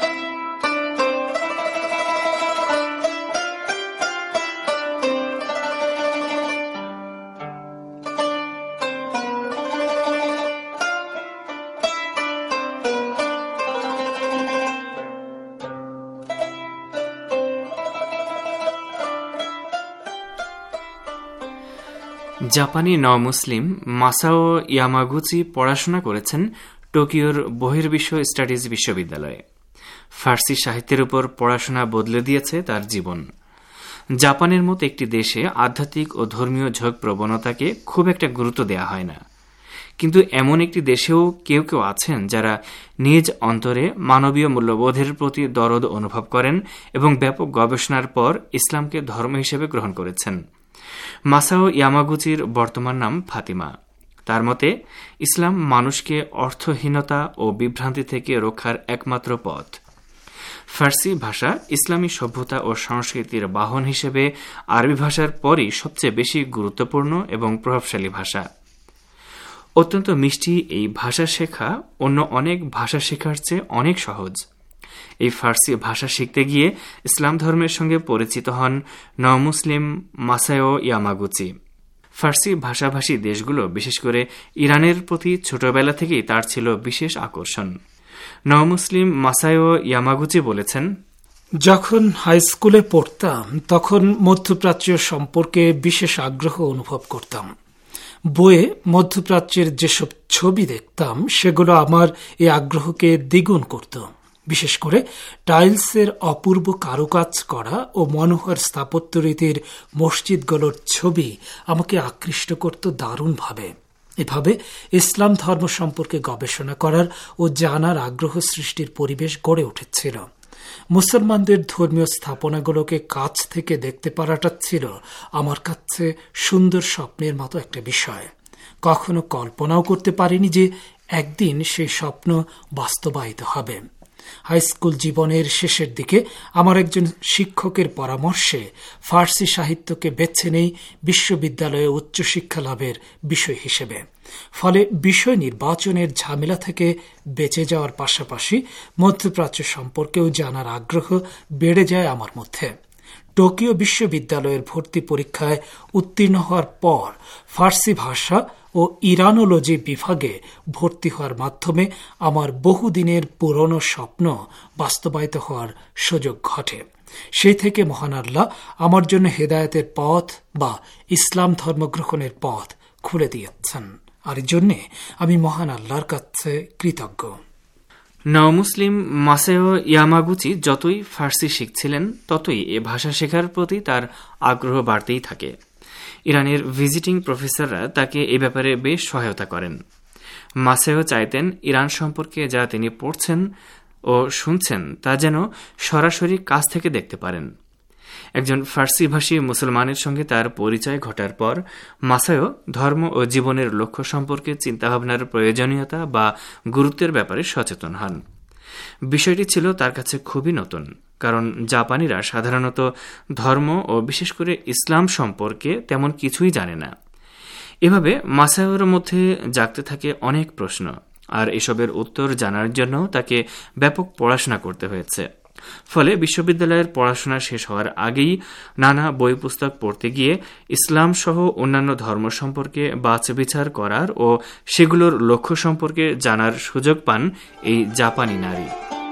জাপানি নওমুসলিম মাসাও ইয়ামাগুচি পড়াশোনা করেছেন টোকিওর বহির্বিশ্ব স্টাডিজ বিশ্ববিদ্যালয়ে। ফার্সি সাহিত্যের উপর পড়াশোনা বদলে দিয়েছে তার জীবন। জাপানের মতো একটি দেশে আধ্যাত্মিক ও ধর্মীয় ঝোঁক প্রবণতাকে খুব একটা গুরুত্ব দেওয়া হয় না, কিন্তু এমন একটি দেশেও কেউ কেউ আছেন যারা নিজ অন্তরে মানবীয় মূল্যবোধের প্রতি দরদ অনুভব করেন এবং ব্যাপক গবেষণার পর ইসলামকে ধর্ম হিসেবে গ্রহণ করেছেন। মাসাও ইয়ামাগুচির বর্তমান নাম ফাতিমা। তার মতে, ইসলাম মানুষকে অর্থহীনতা ও বিভ্রান্তি থেকে রক্ষার একমাত্র পথ। ফার্সি ভাষা ইসলামী সভ্যতা ও সংস্কৃতির বাহন হিসেবে আরবি ভাষার পরই সবচেয়ে বেশি গুরুত্বপূর্ণ এবং প্রভাবশালী ভাষা। অত্যন্ত মিষ্টি এই ভাষা শেখা অন্য অনেক ভাষা শেখার চেয়ে অনেক সহজ। এই ফার্সি ভাষা শিখতে গিয়ে ইসলাম ধর্মের সঙ্গে পরিচিত হন নওমুসলিম মাসায়ো ইয়ামাগুচি। ফার্সি ভাষাভাষী দেশগুলো, বিশেষ করে ইরানের প্রতি ছোটবেলা থেকেই তার ছিল বিশেষ আকর্ষণ। নওমুসলিম মাসায়ো ইয়ামাগুচি বলেছেন, যখন হাই স্কুলে পড়তাম তখন মধ্যপ্রাচ্য সম্পর্কে বিশেষ আগ্রহ অনুভব করতাম। বইয়ে মধ্যপ্রাচ্যের যেসব ছবি দেখতাম সেগুলো আমার এই আগ্রহকে দ্বিগুণ করত। বিশেষ করে টাইলসের অপূর্ব কারুকাজ করা ও মনোহর স্থাপত্য রীতির মসজিদগুলোর ছবি আমাকে আকৃষ্ট করত দারুণভাবে। এভাবে ইসলাম ধর্ম সম্পর্কে গবেষণা করার ও জানার আগ্রহ সৃষ্টির পরিবেশ গড়ে উঠেছিল। মুসলমানদের ধর্মীয় স্থাপনাগুলোকে কাছ থেকে দেখতে পারাটা ছিল আমার কাছে সুন্দর স্বপ্নের মতো একটা বিষয়। কখনো কল্পনাও করতে পারিনি যে একদিন সেই স্বপ্ন বাস্তবায়িত হবে। হাই স্কুল জীবনের শেষের দিকে আমার একজন শিক্ষকের পরামর্শে ফার্সি সাহিত্যকে বেছে নেই বিশ্ববিদ্যালয়ে উচ্চশিক্ষা লাভের বিষয় হিসেবে। ফলে বিষয় নির্বাচনের ঝামেলা থেকে বেঁচে যাওয়ার পাশাপাশি মধ্যপ্রাচ্য সম্পর্কেও জানার আগ্রহ বেড়ে যায় আমার মধ্যে। টোকিও বিশ্ববিদ্যালয়ের ভর্তি পরীক্ষায় উত্তীর্ণ হওয়ার পর ফার্সি ভাষা ও ইরানোলজি বিভাগে ভর্তি হওয়ার মাধ্যমে আমার বহুদিনের পুরনো স্বপ্ন বাস্তবায়িত হওয়ার সুযোগ ঘটে। সেই থেকে মহান আল্লাহ আমার জন্য হেদায়েতের পথ বা ইসলাম ধর্মগ্রহণের পথ খুলে দিয়েছেন, আর এই জন্যে আমি মহান আল্লাহর কাছে কৃতজ্ঞ। নওমুসলিম মাসেও ইয়ামাগুচি যতই ফার্সি শিখছিলেন ততই এ ভাষা শেখার প্রতি তার আগ্রহ বাড়তেই থাকে। ইরানের ভিজিটিং প্রফেসররা তাকে এ ব্যাপারে বেশ সহায়তা করেন। মাসেও চাইতেন ইরান সম্পর্কে যা তিনি পড়ছেন ও শুনছেন তা যেন সরাসরি কাছ থেকে দেখতে পারেন। একজন ফার্সিভাষী মুসলমানের সঙ্গে তার পরিচয় ঘটার পর মাসেও ধর্ম ও জীবনের লক্ষ্য সম্পর্কে চিন্তাভাবনার প্রয়োজনীয়তা বা গুরুত্বের ব্যাপারে সচেতন হন। বিষয়টি ছিল তার কাছে খুবই নতুন, কারণ জাপানিরা সাধারণত ধর্ম ও বিশেষ করে ইসলাম সম্পর্কে তেমন কিছুই জানে না। এভাবে মাসাওয়ের মধ্যে জাগতে থাকে অনেক প্রশ্ন, আর এসবের উত্তর জানার জন্য তাকে ব্যাপক পড়াশোনা করতে হয়েছে। ফলে বিশ্ববিদ্যালয়ের পড়াশোনা শেষ হওয়ার আগেই নানা বই পুস্তক পড়তে গিয়ে ইসলাম সহ অন্যান্য ধর্ম সম্পর্কে বাছবিচার করার ও সেগুলোর লক্ষ্য সম্পর্কে জানার সুযোগ পান এই জাপানি নারী।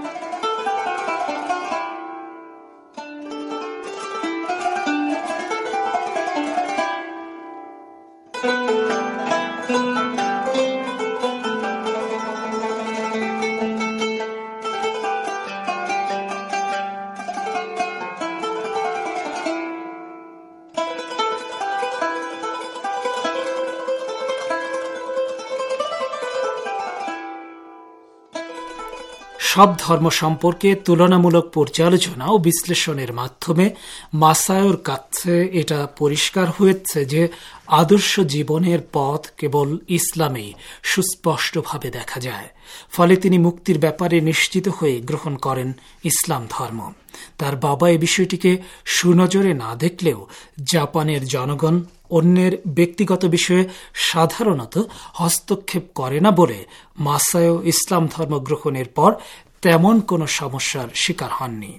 সব ধর্ম সম্পর্কে তুলনামূলক পর্যালোচনা ও বিশ্লেষণের মাধ্যমে মাসায়োর কাছে এটা পরিষ্কার হয়েছে যে আদর্শ জীবনের পথ কেবল ইসলামেই সুস্পষ্টভাবে দেখা যায়। ফলে তিনি মুক্তির ব্যাপারে নিশ্চিত হয়ে গ্রহণ করেন ইসলাম ধর্ম। তার বাবা এ বিষয়টিকে সুনজরে না দেখলেও জাপানের জনগণ অন্যের ব্যক্তিগত বিষয়ে সাধারণত হস্তক্ষেপ করে না বলে মাসায়ো ইসলাম ধর্ম গ্রহণের পর তেমন কোনো সমস্যার শিকার হননি।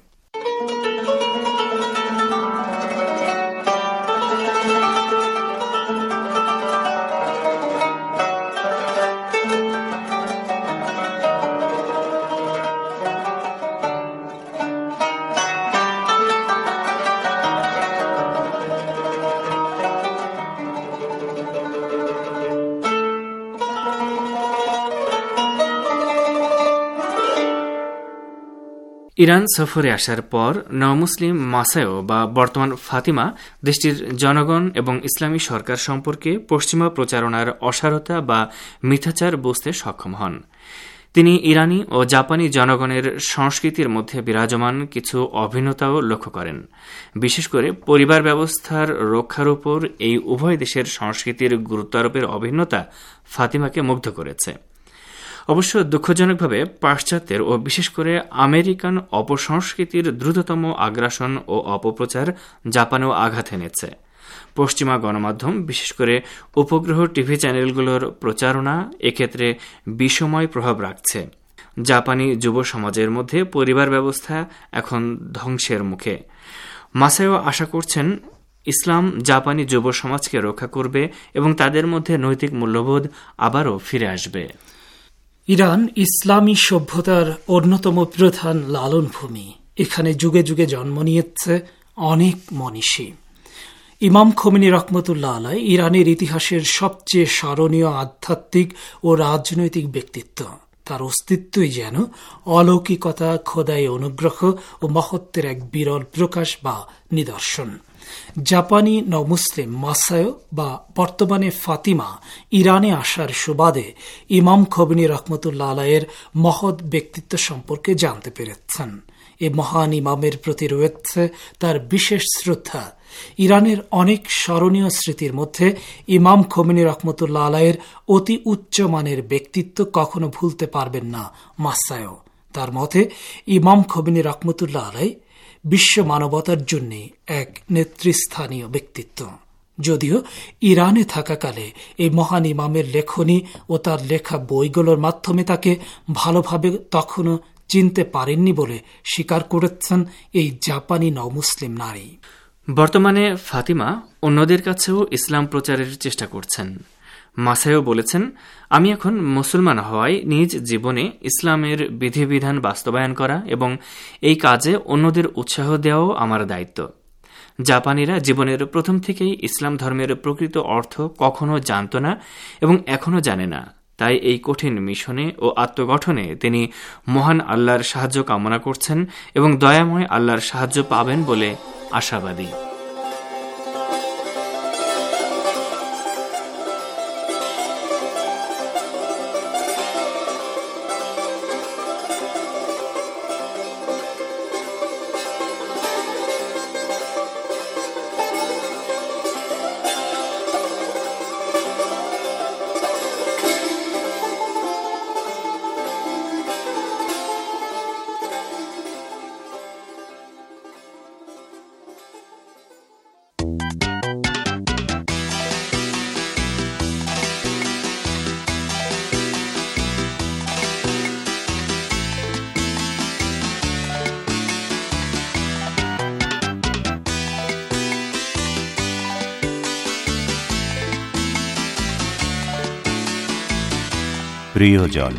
ইরান সফরে আসার পর নওমুসলিম মাসায়ো বা বর্তমান ফাতিমা দেশটির জনগণ এবং ইসলামী সরকার সম্পর্কে পশ্চিমা প্রচারণার অসারতা বা মিথ্যাচার বুঝতে সক্ষম হন। তিনি ইরানি ও জাপানি জনগণের সংস্কৃতির মধ্যে বিরাজমান কিছু অভিন্নতাও লক্ষ্য করেন। বিশেষ করে পরিবার ব্যবস্থার রক্ষার উপর এই উভয় দেশের সংস্কৃতির গুরুত্বারোপের অভিন্নতা ফাতিমাকে মুগ্ধ করেছে। অবশ্য দুঃখজনকভাবে পাশ্চাত্যের ও বিশেষ করে আমেরিকান অপসংস্কৃতির দ্রুততম আগ্রাসন ও অপপ্রচার জাপানেও আঘাত এনেছে। পশ্চিমা গণমাধ্যম বিশেষ করে উপগ্রহ টিভি চ্যানেলগুলোর প্রচারণা এক্ষেত্রে বিষময় প্রভাব রাখছে। জাপানি যুব সমাজের মধ্যে পরিবার ব্যবস্থা এখন ধ্বংসের মুখে। মাসায়ো আশা করছেন ইসলাম জাপানি যুব সমাজকে রক্ষা করবে এবং তাদের মধ্যে নৈতিক মূল্যবোধ আবারও ফিরে আসবে। ইরান ইসলামী সভ্যতার অন্যতম প্রধান লালনভূমি। এখানে যুগে যুগে জন্ম নিয়েছে অনেক মনীষী। ইমাম খোমেনি রহমতুল্লাহ আলাই ইরানের ইতিহাসের সবচেয়ে স্মরণীয় আধ্যাত্মিক ও রাজনৈতিক ব্যক্তিত্ব। তার অস্তিত্বই যেন অলৌকিকতা, খোদাই অনুগ্রহ ও মহত্বের এক বিরল প্রকাশ বা নিদর্শন। জাপানি নওমুসলিম মাসায়ো বা বর্তমানে ফাতিমা ইরানে আসার সুবাদে ইমাম খোমেনি রহমতুল্লাহ আলাইয়ের মহৎ ব্যক্তিত্ব সম্পর্কে জানতে পেরেছেন এ মহান ইমামের প্রতি রয়েছে তার বিশেষ শ্রদ্ধা। ইরানের অনেক স্মরণীয় স্মৃতির মধ্যে ইমাম খোমেনি রহমতুল্লাহ আলাইয়ের অতি উচ্চমানের ব্যক্তিত্ব কখনো ভুলতে পারবেন না মাসায়ও। তার মতে ইমাম খোমেনি রহমতুল্লাহ আলাই বিশ্ব মানবতার জন্য এক নেতৃস্থানীয় ব্যক্তিত্ব। যদিও ইরানে থাকাকালে এই মহান ইমামের লেখনী ও তার লেখা বইগুলোর মাধ্যমে তাকে ভালোভাবে তখনও চিনতে পারেননি বলে স্বীকার করেছেন এই জাপানি নওমুসলিম নারী। বর্তমানে ফাতিমা অন্যদের কাছেও ইসলাম প্রচারের চেষ্টা করছেন। মাসায়ও বলেছেন, আমি এখন মুসলমান হওয়ায় নিজ জীবনে ইসলামের বিধিবিধান বাস্তবায়ন করা এবং এই কাজে অন্যদের উৎসাহ দেওয়াও আমার দায়িত্ব। জাপানিরা জীবনের প্রথম থেকেই ইসলাম ধর্মের প্রকৃত অর্থ কখনো জানত না এবং এখনো জানে না। তাই এই কঠিন মিশনে ও আত্মগঠনে তিনি মহান আল্লাহর সাহায্য কামনা করছেন এবং দয়াময় আল্লাহর সাহায্য পাবেন বলে আশাবাদী। প্রিয়জন।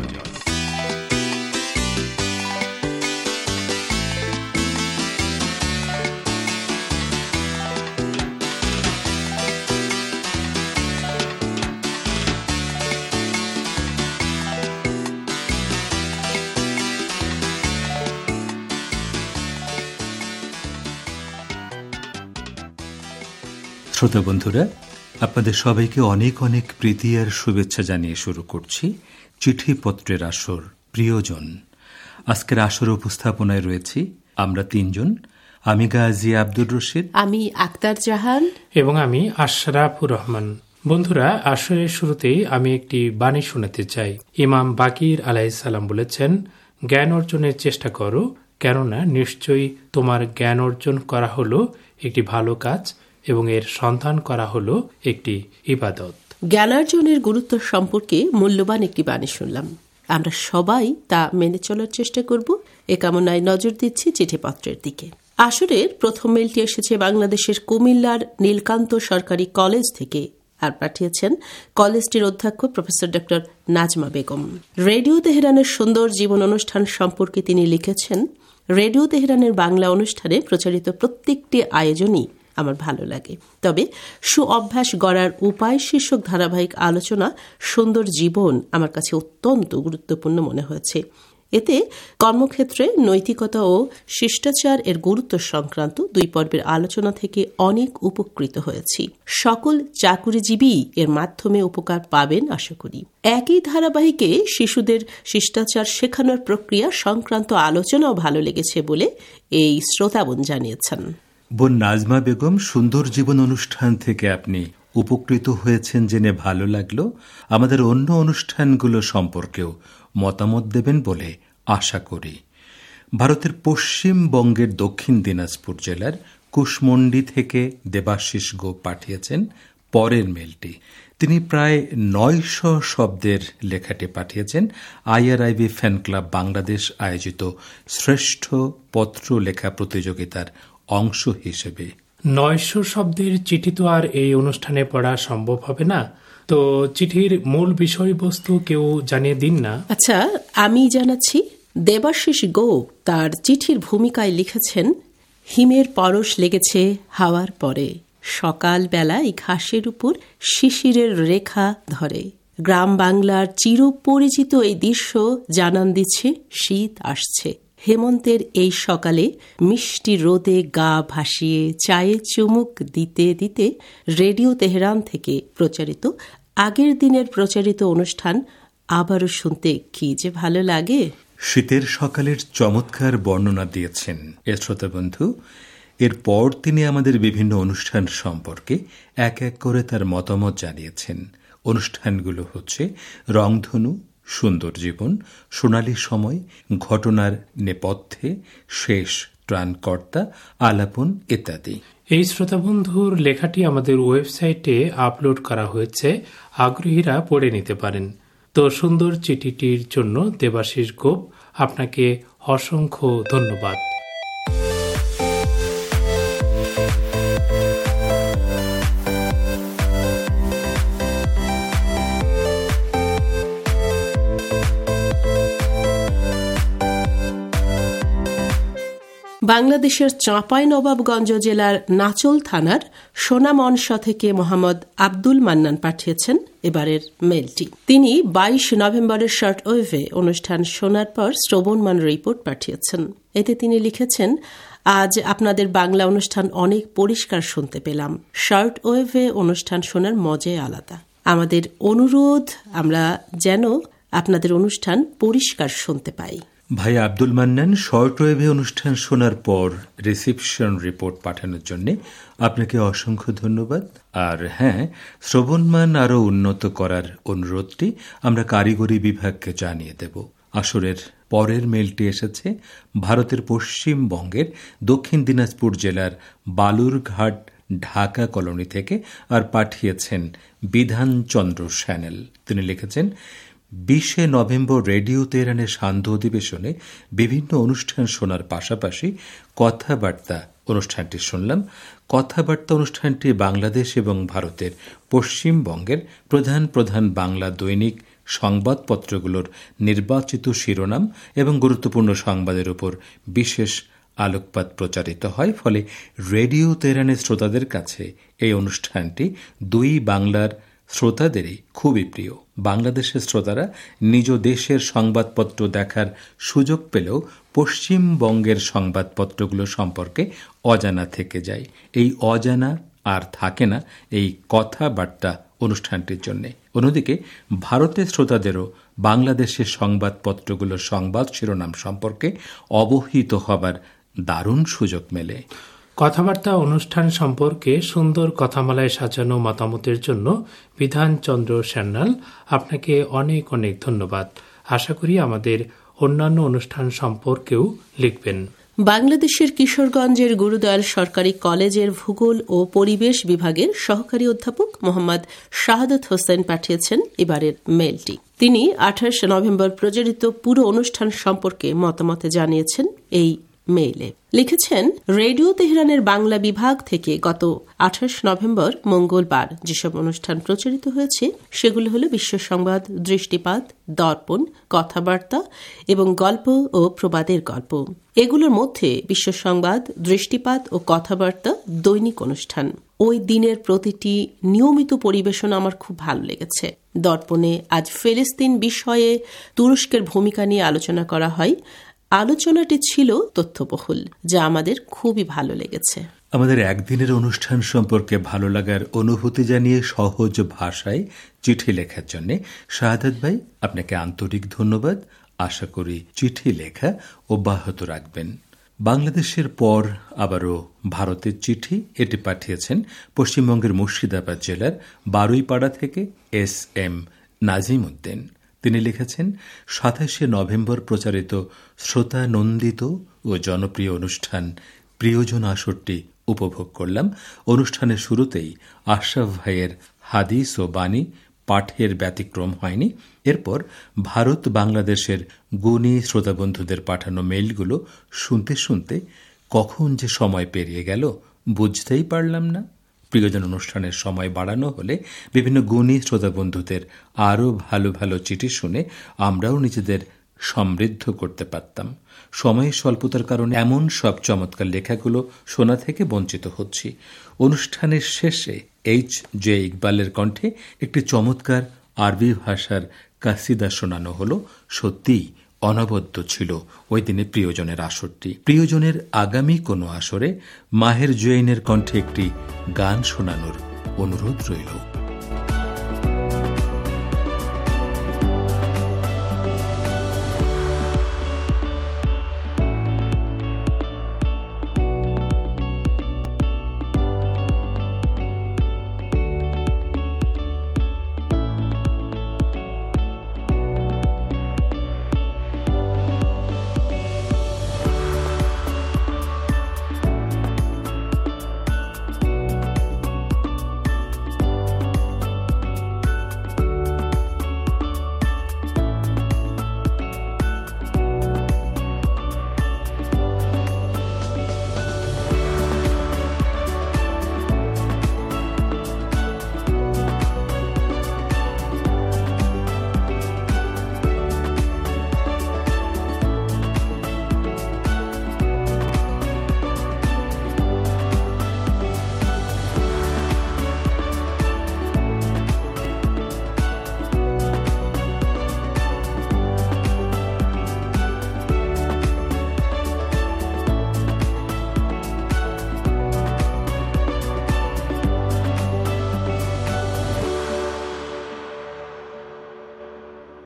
শ্রোতা বন্ধুরা, আপনাদের সবাইকে অনেক অনেক প্রীতি আর শুভেচ্ছা জানিয়ে শুরু করছি চিঠিপত্রের আসর প্রিয়জন। আজকের আসর উপস্থাপনায় রয়েছি আমরা তিনজন, আমি গাজী আব্দুর রশিদ, আমি আক্তার জাহান এবং আমি আশরাফুর রহমান। বন্ধুরা, আসরের শুরুতেই আমি একটি বাণী শোনাতে চাই। ইমাম বাকির আলাইহিসসালাম বলেছেন, জ্ঞান অর্জনের চেষ্টা করো, কেননা নিশ্চয়ই তোমার জ্ঞান অর্জন করা হলো একটি ভালো কাজ এবং এর সন্ধান করা হলো একটি ইবাদত। জ্ঞানার্জনের গুরুত্ব সম্পর্কে মূল্যবান একটি বাণী শুনলাম। আমরা সবাই তা মেনে চলার চেষ্টা করব, এ কামনায় নজর দিচ্ছি চিঠিপত্রের দিকে। আসরের প্রথম মেলটি এসেছে বাংলাদেশের কুমিল্লার নীলকান্ত সরকারি কলেজ থেকে, আর পাঠিয়েছেন কলেজটির অধ্যক্ষ professor doctor Najma Begum. Radio তেহরানের সুন্দর জীবন অনুষ্ঠান সম্পর্কে তিনি লিখেছেন, রেডিও তেহরানের বাংলা অনুষ্ঠানে প্রচারিত প্রত্যেকটি আয়োজনই আমার ভালো লাগে, তবে সু অভ্যাস গড়ার উপায় শীর্ষক ধারাবাহিক আলোচনা সুন্দর জীবন আমার কাছে অত্যন্ত গুরুত্বপূর্ণ মনে হয়েছে। এতে কর্মক্ষেত্রে নৈতিকতা ও শিষ্টাচার এর গুরুত্ব সংক্রান্ত দুই পর্বের আলোচনা থেকে অনেক উপকৃত হয়েছি। সকল চাকুরিজীবী এর মাধ্যমে উপকার পাবেন আশা করি। একই ধারাবাহিকে শিশুদের শিষ্টাচার শেখানোর প্রক্রিয়া সংক্রান্ত আলোচনাও ভালো লেগেছে বলে এই শ্রোতাবোন জানিয়েছেন। বোন নাজমা বেগম, সুন্দর জীবন অনুষ্ঠান থেকে আপনি উপকৃত হয়েছেন জেনে ভালো লাগলো। আমাদের অন্য অনুষ্ঠানগুলো সম্পর্কেও মতামত দেবেন বলে আশা করি। ভারতের পশ্চিমবঙ্গের দক্ষিণ দিনাজপুর জেলার কুশমন্ডি থেকে দেবাশিস গো পাঠিয়েছেন পরের মেলটি। তিনি প্রায় নয়শ শব্দের লেখাটি পাঠিয়েছেন আইআরআইবি ফ্যান ক্লাব বাংলাদেশ আয়োজিত শ্রেষ্ঠ পত্র লেখা প্রতিযোগিতার অংশ হিসেবে। নয়শো শব্দের চিঠি তো আর এই অনুষ্ঠানে পড়া সম্ভব হবে না, তো চিঠির মূল বিষয়বস্তু কেউ জানিয়ে দিন না। আচ্ছা, আমি জানাচ্ছি। দেবাশিস গো তার চিঠির ভূমিকায় লিখেছেন, হিমের পরশ লেগেছে হাওয়ার পরে, সকাল বেলায় ঘাসের উপর শিশিরের রেখা ধরে, গ্রাম বাংলার চিরপরিচিত এই দৃশ্য জানান দিচ্ছে শীত আসছে। হেমন্তের এই সকালে মিষ্টি রোদে গা ভাসিয়ে চায়ে চুমুক দিতে দিতে রেডিও তেহরান থেকে প্রচারিত আগের দিনের প্রচারিত অনুষ্ঠান আবারও শুনতে কি যে ভালো লাগে। শীতের সকালের চমৎকার বর্ণনা দিয়েছেন এ শ্রোতা বন্ধু। এরপর তিনি আমাদের বিভিন্ন অনুষ্ঠান সম্পর্কে এক এক করে তার মতামত জানিয়েছেন। অনুষ্ঠানগুলো হচ্ছে রংধনু, সুন্দর জীবন, সোনালী সময়, ঘটনার নেপথ্যে, শেষ ত্রাণকর্তা, আলাপন ইত্যাদি। এই শ্রোতাবন্ধুর লেখাটি আমাদের ওয়েবসাইটে আপলোড করা হয়েছে, আগ্রহীরা পড়ে নিতে পারেন। তো সুন্দর চিঠিটির জন্য দেবাশিস গোপ, আপনাকে অসংখ্য ধন্যবাদ। বাংলাদেশের চাঁপাইনবাবগঞ্জ জেলার নাচল থানার সোনামনস থেকে মোহাম্মদ আব্দুল মান্নান পাঠিয়েছেন এবারের মেলটি। তিনি বাইশ নভেম্বরের শর্ট ওয়েভে অনুষ্ঠান শোনার পর শ্রবণমান রিপোর্ট পাঠিয়েছেন। এতে তিনি লিখেছেন, আজ আপনাদের বাংলা অনুষ্ঠান অনেক পরিষ্কার শুনতে পেলাম। শর্ট ওয়েভে অনুষ্ঠান শোনার মজাই আলাদা। আমাদের অনুরোধ আমরা যেন আপনাদের অনুষ্ঠান পরিষ্কার শুনতে পাই। ভাই আব্দুল মান্নান, শর্ট ওয়েভে অনুষ্ঠান শোনার পর রিসিপশন রিপোর্ট পাঠানোর জন্য আপনাকে অসংখ্য ধন্যবাদ। আর হ্যাঁ, শ্রবণমান আরও উন্নত করার অনুরোধটি আমরা কারিগরি বিভাগকে জানিয়ে দেব। আসরের পরের মেলটি এসেছে ভারতের পশ্চিমবঙ্গের দক্ষিণ দিনাজপুর জেলার বালুরঘাট ঢাকা কলোনি থেকে, আর পাঠিয়েছেন বিধানচন্দ্র স্যানেল। তিনি লিখেছেন, বিশে নভেম্বর রেডিও তেহরানের সান্ধ্য অধিবেশনে বিভিন্ন অনুষ্ঠান শোনার পাশাপাশি কথাবার্তা অনুষ্ঠানটি শুনলাম। কথাবার্তা অনুষ্ঠানটি বাংলাদেশ এবং ভারতের পশ্চিমবঙ্গের প্রধান প্রধান বাংলা দৈনিক সংবাদপত্রগুলোর নির্বাচিত শিরোনাম এবং গুরুত্বপূর্ণ সংবাদের উপর বিশেষ আলোকপাত প্রচারিত হয়। ফলে রেডিও তেহরানের শ্রোতাদের কাছে এই অনুষ্ঠানটি দুই বাংলার শ্রোতাদেরই খুবই প্রিয়। বাংলাদেশের শ্রোতারা নিজ দেশের সংবাদপত্র দেখার সুযোগ পেলেও পশ্চিমবঙ্গের সংবাদপত্রগুলো সম্পর্কে অজানা থেকে যায়। এই অজানা আর থাকে না এই কথাবার্তা অনুষ্ঠানটির জন্য। অন্যদিকে ভারতের শ্রোতাদেরও বাংলাদেশের সংবাদপত্রগুলোর সংবাদ শিরোনাম সম্পর্কে অবহিত হবার দারুণ সুযোগ মেলে। কথাবার্তা অনুষ্ঠান সম্পর্কে সুন্দর কথামালায় সাজানো মতামতের জন্য বিধানচন্দ্র স্যান্যাল, আপনাকে অনেক অনেক ধন্যবাদ। আশা করি আমাদের অন্যান্য অনুষ্ঠান সম্পর্কেও লিখবেন। বাংলাদেশের কিশোরগঞ্জের গুরুদয়াল সরকারি কলেজের ভূগোল ও পরিবেশ বিভাগের সহকারী অধ্যাপক মোহাম্মদ শাহাদত হোসেন পাঠিয়েছেন এবারের মেলটি। তিনি আঠাশ নভেম্বর প্রচারিত পুরো অনুষ্ঠান সম্পর্কে মতামত জানিয়েছেন এই মেইলে। লিখেছেন, রেডিও তেহরানের বাংলা বিভাগ থেকে গত আঠাশ নভেম্বর মঙ্গলবার যেসব অনুষ্ঠান প্রচারিত হয়েছে সেগুলো হল বিশ্ব সংবাদ, দৃষ্টিপাত, দর্পণ, কথাবার্তা এবং গল্প ও প্রবাদের গল্প। এগুলোর মধ্যে বিশ্ব সংবাদ, দৃষ্টিপাত ও কথাবার্তা দৈনিক অনুষ্ঠান। ওই দিনের প্রতিটি নিয়মিত পরিবেশন আমার খুব ভালো লেগেছে। দর্পণে আজ ফিলিস্তিন বিষয়ে তুরস্কের ভূমিকা নিয়ে আলোচনা করা হয়। আলোচনাটি ছিল তথ্যবহুল, যা আমাদের খুবই ভালো লেগেছে। আমাদের একদিনের অনুষ্ঠান সম্পর্কে ভালো লাগার অনুভূতি জানিয়ে সহজ ভাষায় চিঠি লেখার জন্য শাহাদাত ভাই, আপনাকে আন্তরিক ধন্যবাদ। আশা করি চিঠি লেখা অব্যাহত রাখবেন। বাংলাদেশের পর আবারও ভারতের চিঠি, এটি পাঠিয়েছেন পশ্চিমবঙ্গের মুর্শিদাবাদ জেলার বারুইপাড়া থেকে এস এম নাজিম উদ্দিন। তিনি লিখেছেন, সাতাশে নভেম্বর প্রচারিত শ্রোতা নন্দিত ও জনপ্রিয় অনুষ্ঠান প্রিয়জন আসরটি উপভোগ করলাম। অনুষ্ঠানের শুরুতেই আশরাফ ভাইয়ের হাদিস ও বাণী পাঠের ব্যতিক্রম হয়নি। এরপর ভারত বাংলাদেশের গুণী শ্রোতাবন্ধুদের পাঠানো মেইলগুলো শুনতে শুনতে কখন যে সময় পেরিয়ে গেল বুঝতেই পারলাম না। প্রিয়জন অনুষ্ঠানের সময় বাড়ানো হলে বিভিন্ন গুণী শ্রোতাবন্ধুদের আরও ভালো ভালো চিঠি শুনে আমরাও নিজেদের সমৃদ্ধ করতে পারতাম। সময়ের স্বল্পতার কারণে এমন সব চমৎকার লেখাগুলো শোনা থেকে বঞ্চিত হচ্ছি। অনুষ্ঠানের শেষে এইচ জে ইকবালের কণ্ঠে একটি চমৎকার আরবি ভাষার কাসিদা শোনানো হলো। সত্যিই অনবদ্য ছিল ওই দিনে প্রিয়জনের আসরটি। প্রিয়জনের আগামী কোনো আসরে মাহের জুয়েইনের কণ্ঠে একটি গান শোনানোর অনুরোধ রইল।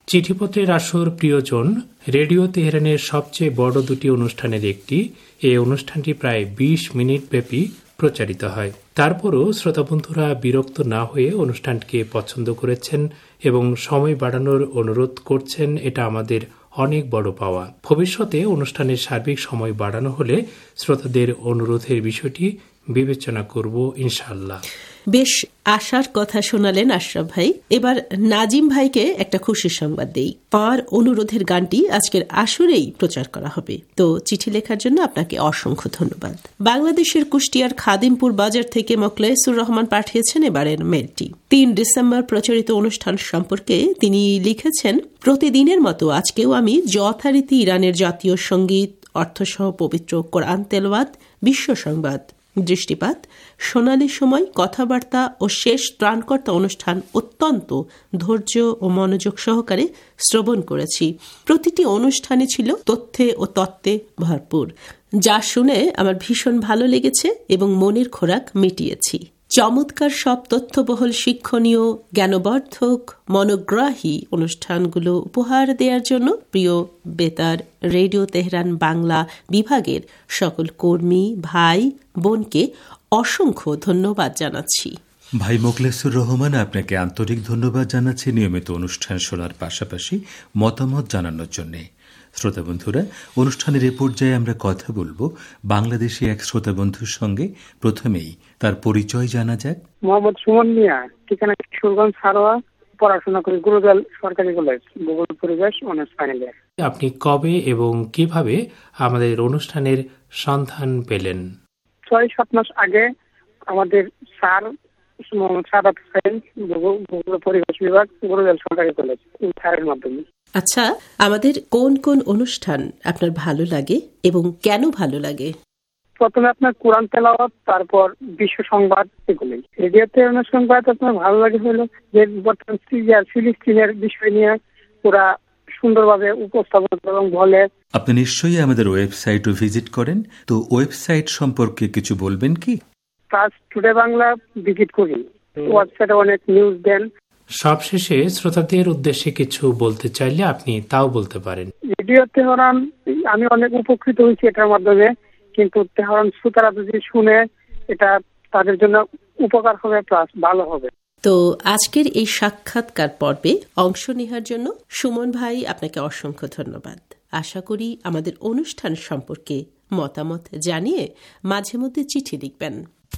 চিঠিপত্রের আসর প্রিয়জন, রেডিও তেহরানের সবচেয়ে বড় দুটি অনুষ্ঠানের একটি। এই অনুষ্ঠানটি প্রায় বিশ মিনিট ব্যাপী প্রচারিত হয়। তারপরও শ্রোতাবন্ধুরা বিরক্ত না হয়ে অনুষ্ঠানটিকে পছন্দ করেছেন এবং সময় বাড়ানোর অনুরোধ করছেন, এটা আমাদের অনেক বড় পাওয়া। ভবিষ্যতে অনুষ্ঠানের সার্বিক সময় বাড়ানো হলে শ্রোতাদের অনুরোধের বিষয়টি বিবেচনা করব ইনশাআল্লাহ। বেশ আশার কথা শোনালেন আশরাফ ভাই। এবার নাজিম ভাইকে একটা খুশির সংবাদ দেই। তাঁর অনুরোধের গানটি আজকের আসরেই প্রচার করা হবে। তো চিঠি লেখার জন্য আপনাকে অসংখ্য ধন্যবাদ। বাংলাদেশের কুষ্টিয়ার খাদিমপুর বাজার থেকে মোখলেসুর রহমান পাঠিয়েছেন এবারের মেলটি। তিন ডিসেম্বর প্রচারিত অনুষ্ঠান সম্পর্কে তিনি লিখেছেন, প্রতিদিনের মতো আজকেও আমি যথারীতি ইরানের জাতীয় সঙ্গীত, অর্থসহ পবিত্র কোরআন তেলাওয়াত, বিশ্ব সংবাদ, দৃষ্টিপাত, সোনালী সময়, কথাবার্তা ও শেষ ত্রাণকর্তা অনুষ্ঠান অত্যন্ত ধৈর্য ও মনোযোগ সহকারে শ্রবণ করেছি। প্রতিটি অনুষ্ঠানে ছিল তথ্যে ও তত্ত্বে ভরপুর, যা শুনে আমার ভীষণ ভালো লেগেছে এবং মনের খোরাক মিটিয়েছি। চমৎকার সব তথ্যবহুল, শিক্ষণীয়, জ্ঞানবর্ধক, মনোগ্রাহী অনুষ্ঠানগুলো উপহার দেওয়ার জন্য প্রিয় বেতার রেডিও তেহরান বাংলা বিভাগের সকল কর্মী, ভাই বোনকে অসংখ্য ধন্যবাদ জানাচ্ছি। ভাই মোখলেসুর রহমান, আপনাকে আন্তরিক ধন্যবাদ জানাচ্ছি নিয়মিত অনুষ্ঠান শোনার পাশাপাশি মতামত জানানোর জন্য। শ্রোতা বন্ধুরা, অনুষ্ঠানের এ পর্যায়ে আমরা কথা বলবো বাংলাদেশি এক শ্রোতা বন্ধুর সঙ্গে। প্রথমেই তার পরিচয় জানা যাক। মোহাম্মদ সুমন মিয়া, ঠিকানা কিশোরগঞ্জ সারোয়া, পড়াশোনা করি গুরুদল সরকারি কলেজ, ভূগোল পরিবেশ, অনার্স ফাইনাল ইয়ার। আপনি কবে এবং কিভাবে আমাদের অনুষ্ঠানের সন্ধান পেলেন? ছয় সাত মাস আগে আমাদের স্যার মোহাম্মদ সাদাত হোসেন, ভূগোল পরিবেশ বিভাগ, গুরুদল সরকারি কলেজ, স্যারের মাধ্যমে। আচ্ছা, আমাদের কোন কোন অনুষ্ঠান আপনার ভালো লাগে এবং কেন ভালো লাগে? প্রথমে আপনার কোরআন তেলাওয়াত, তারপর বিশ্ব সংবাদ, এগুলোই। রেডিও তেহরানের সংবাদ আপনার ভালো লাগে হলো যে বর্তমান সিরিয়া ফিলিস্তিনের বিষয় নিয়ে পুরা সুন্দরভাবে উপস্থাপন এবং বলে। আপনি নিশ্চয়ই আমাদের ওয়েবসাইটও ভিজিট করেন, তো ওয়েবসাইট সম্পর্কে কিছু বলবেন কি? প্লাস টুডে বাংলা ভিজিট করি, ওয়েবসাইটে অনেক নিউজ দেন। সবশেষে শ্রোতাদের উদ্দেশ্যে কিছু বলতে চাইলে আপনি তাও বলতে পারেন। রেডিও তেহরান আমি অনেক উপকৃত হয়েছি এটার মাধ্যমে, কিন্তু তেহরান শ্রোতারা যদি শুনে এটা তাদের জন্য উপকার হবে, প্লাস ভালো হবে। তো আজকের এই সাক্ষাৎকার পর্বে অংশ নেওয়ার জন্য সুমন ভাই আপনাকে অসংখ্য ধন্যবাদ। আশা করি আমাদের অনুষ্ঠান সম্পর্কে মতামত জানিয়ে মাঝে মধ্যে চিঠি লিখবেন।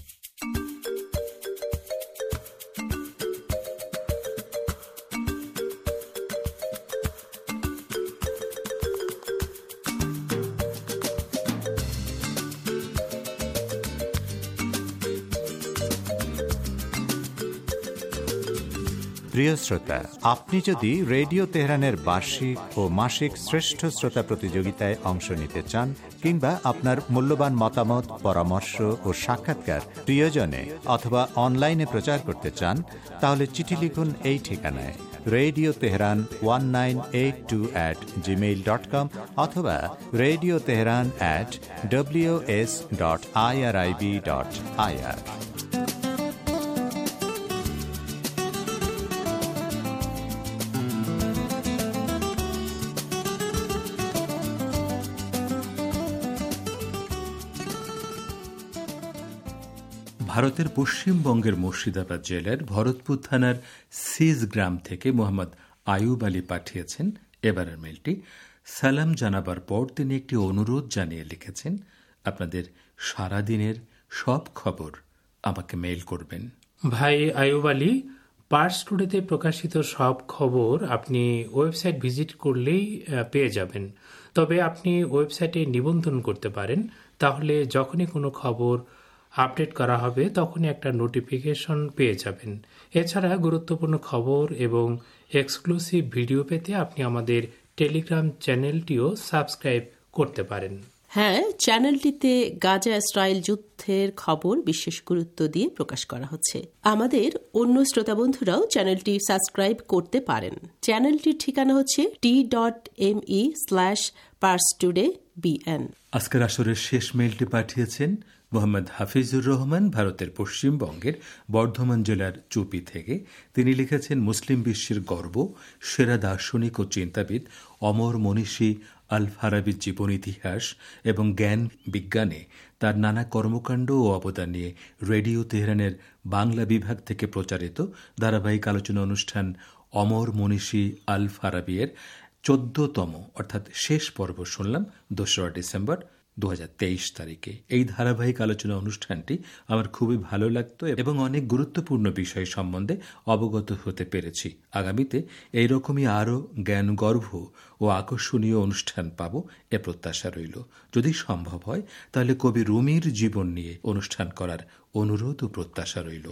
প্রিয় শ্রোতা, আপনি যদি রেডিও তেহরানের বার্ষিক ও মাসিক শ্রেষ্ঠ শ্রোতা প্রতিযোগিতায় অংশ নিতে চান কিংবা আপনার মূল্যবান মতামত, পরামর্শ ও সাক্ষাৎকার প্রিয়জনে অথবা অনলাইনে প্রচার করতে চান, তাহলে চিঠি লিখুন এই ঠিকানায়, radio Tehran one nine eight two at Gmail dot com অথবা radio Tehran at W S dot I R I B dot I R. ভারতের পশ্চিমবঙ্গের মুর্শিদাবাদ জেলার ভরতপুর থানার সিজ গ্রাম থেকে মোহাম্মদ আয়ুব আলী পাঠিয়েছেন এবারের মেলটি। সালাম জানাবার পর তিনি একটি অনুরোধ জানিয়ে লিখেছেন, আপনাদের সারাদিনের সব খবর আমাকে মেইল করবেন। ভাই আয়ুব আলী, পার্স টুডেতে প্রকাশিত সব খবর আপনি ওয়েবসাইট ভিজিট করলেই পেয়ে যাবেন। তবে আপনি ওয়েবসাইটে নিবন্ধন করতে পারেন, তাহলে যখনই কোনো খবর আপডেট করা হবে তখনই একটা নোটিফিকেশন পেয়ে যাবেন। এছাড়া গুরুত্বপূর্ণ খবর এবং এক্সক্লুসিভ ভিডিও পেতে আপনি আমাদের টেলিগ্রাম চ্যানেলটিও সাবস্ক্রাইব করতে পারেন। হ্যাঁ, চ্যানেলটিতে গাজা ইসরায়েল যুদ্ধের খবর বিশেষ গুরুত্ব দিয়ে প্রকাশ করা হচ্ছে। আমাদের অন্য শ্রোতা বন্ধুরাও চ্যানেলটি সাবস্ক্রাইব করতে পারেন। চ্যানেলটির ঠিকানা হচ্ছে T dot M E slash Pars today BN. আজকের আসরের শেষ মেইলটি পাঠিয়েছেন মোহাম্মদ হাফিজুর রহমান ভারতের পশ্চিমবঙ্গের বর্ধমান জেলার চুপি থেকে। তিনি লিখেছেন, মুসলিম বিশ্বের গর্ব, সেরা দার্শনিক ও চিন্তাবিদ অমর মনীষী আল ফারাবির জীবন ইতিহাস এবং জ্ঞান বিজ্ঞানে তার নানা কর্মকাণ্ড ও অবদান নিয়ে রেডিও তেহরানের বাংলা বিভাগ থেকে প্রচারিত ধারাবাহিক আলোচনা অনুষ্ঠান অমর মনীষী আল ফারাবিয়ের চোদ্দতম অর্থাৎ শেষ পর্ব শুনলাম দোসরা ডিসেম্বর দু হাজার তেইশ তারিখে। এই ধারাবাহিক আলোচনা অনুষ্ঠানটি আমার খুবই ভালো লাগতো এবং অনেক গুরুত্বপূর্ণ বিষয় সম্বন্ধে অবগত হতে পেরেছি। আগামীতে এইরকমই আরও জ্ঞানগর্ভ ও আকর্ষণীয় অনুষ্ঠান পাব এ প্রত্যাশা রইল। যদি সম্ভব হয় তাহলে কবি রুমির জীবন নিয়ে অনুষ্ঠান করার অনুরোধ ও প্রত্যাশা রইল।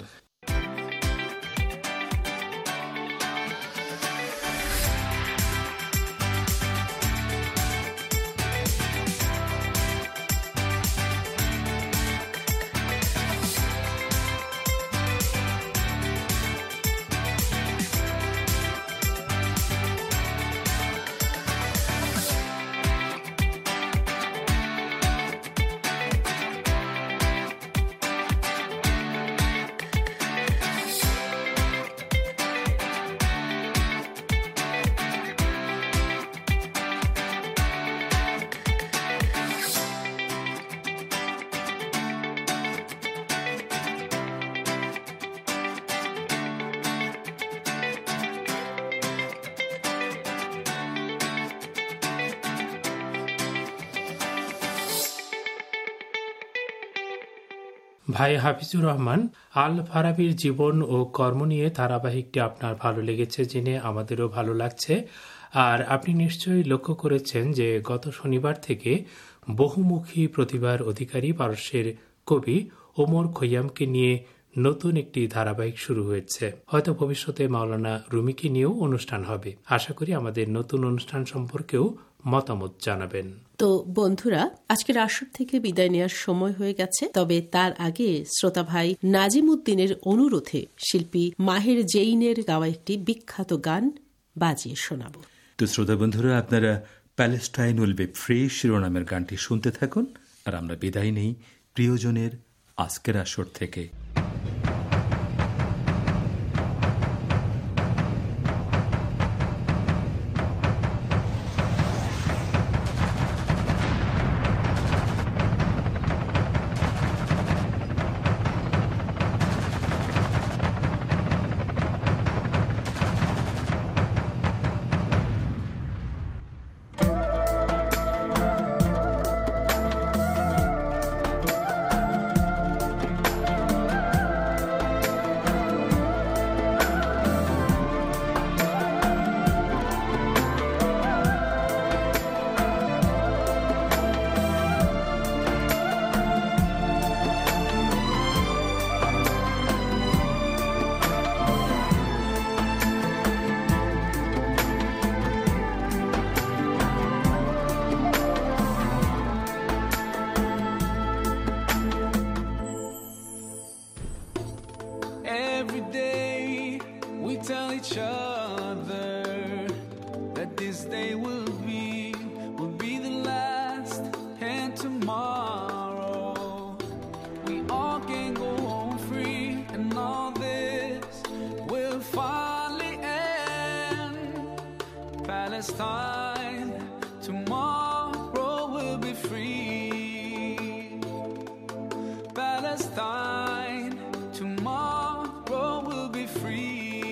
ভাই হাফিজুর রহমান, আল ফারাবির জীবন ও কর্ম নিয়ে ধারাবাহিকটি আপনার ভালো লেগেছে জেনে আমাদেরও ভালো লাগছে। আর আপনি নিশ্চয়ই লক্ষ্য করেছেন যে গত শনিবার থেকে বহুমুখী প্রতিভার অধিকারী পারস্যের কবি ওমর খৈয়ামকে নিয়ে নতুন একটি ধারাবাহিক শুরু হয়েছে। হয়তো ভবিষ্যতে মাওলানা রুমিকে নিয়েও অনুষ্ঠান হবে। আশা করি আমাদের নতুন অনুষ্ঠান সম্পর্কেও মতামত জানাবেন। তো বন্ধুরা, আজকের আসর থেকে বিদায় নেওয়ার সময় হয়ে গেছে। তবে তার আগে শ্রোতা ভাই নাজিম উদ্দিনের অনুরোধে শিল্পী মাহের জেইনের গাওয়া একটি বিখ্যাত গান বাজিয়ে শোনাব। তো শ্রোতা বন্ধুরা, আপনারা প্যালেস্টাইন উইল বি ফ্রি শিরোনামের গানটি শুনতে থাকুন, আর আমরা বিদায় নেই প্রিয়জনের আজকের আসর থেকে। Palestine, tomorrow will be free. Palestine, tomorrow will be free.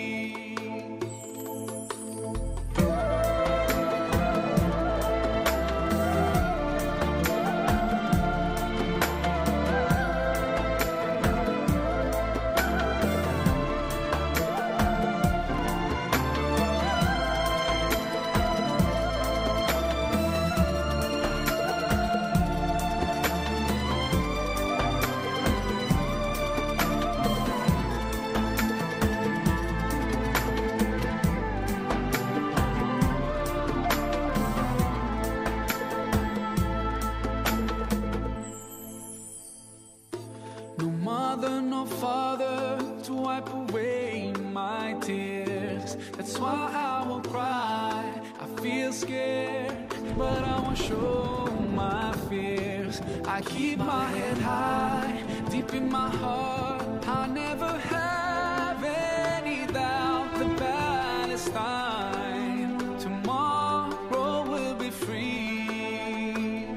That's why I will cry. I feel scared, but I won't show my fears. wings. I keep my head high, deep in my heart. I never have any doubt that Palestine tomorrow will be free.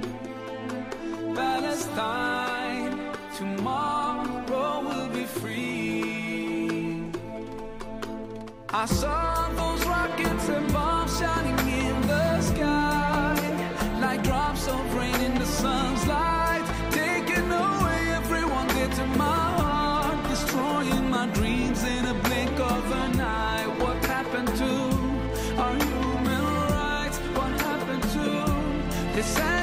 Palestine tomorrow will be free. I saw those rockets and bombs shining in the sky, like drops of rain in the sun's light, taking away everyone dear to my heart, destroying my dreams in a blink of an eye. What happened to our human rights? What happened to this?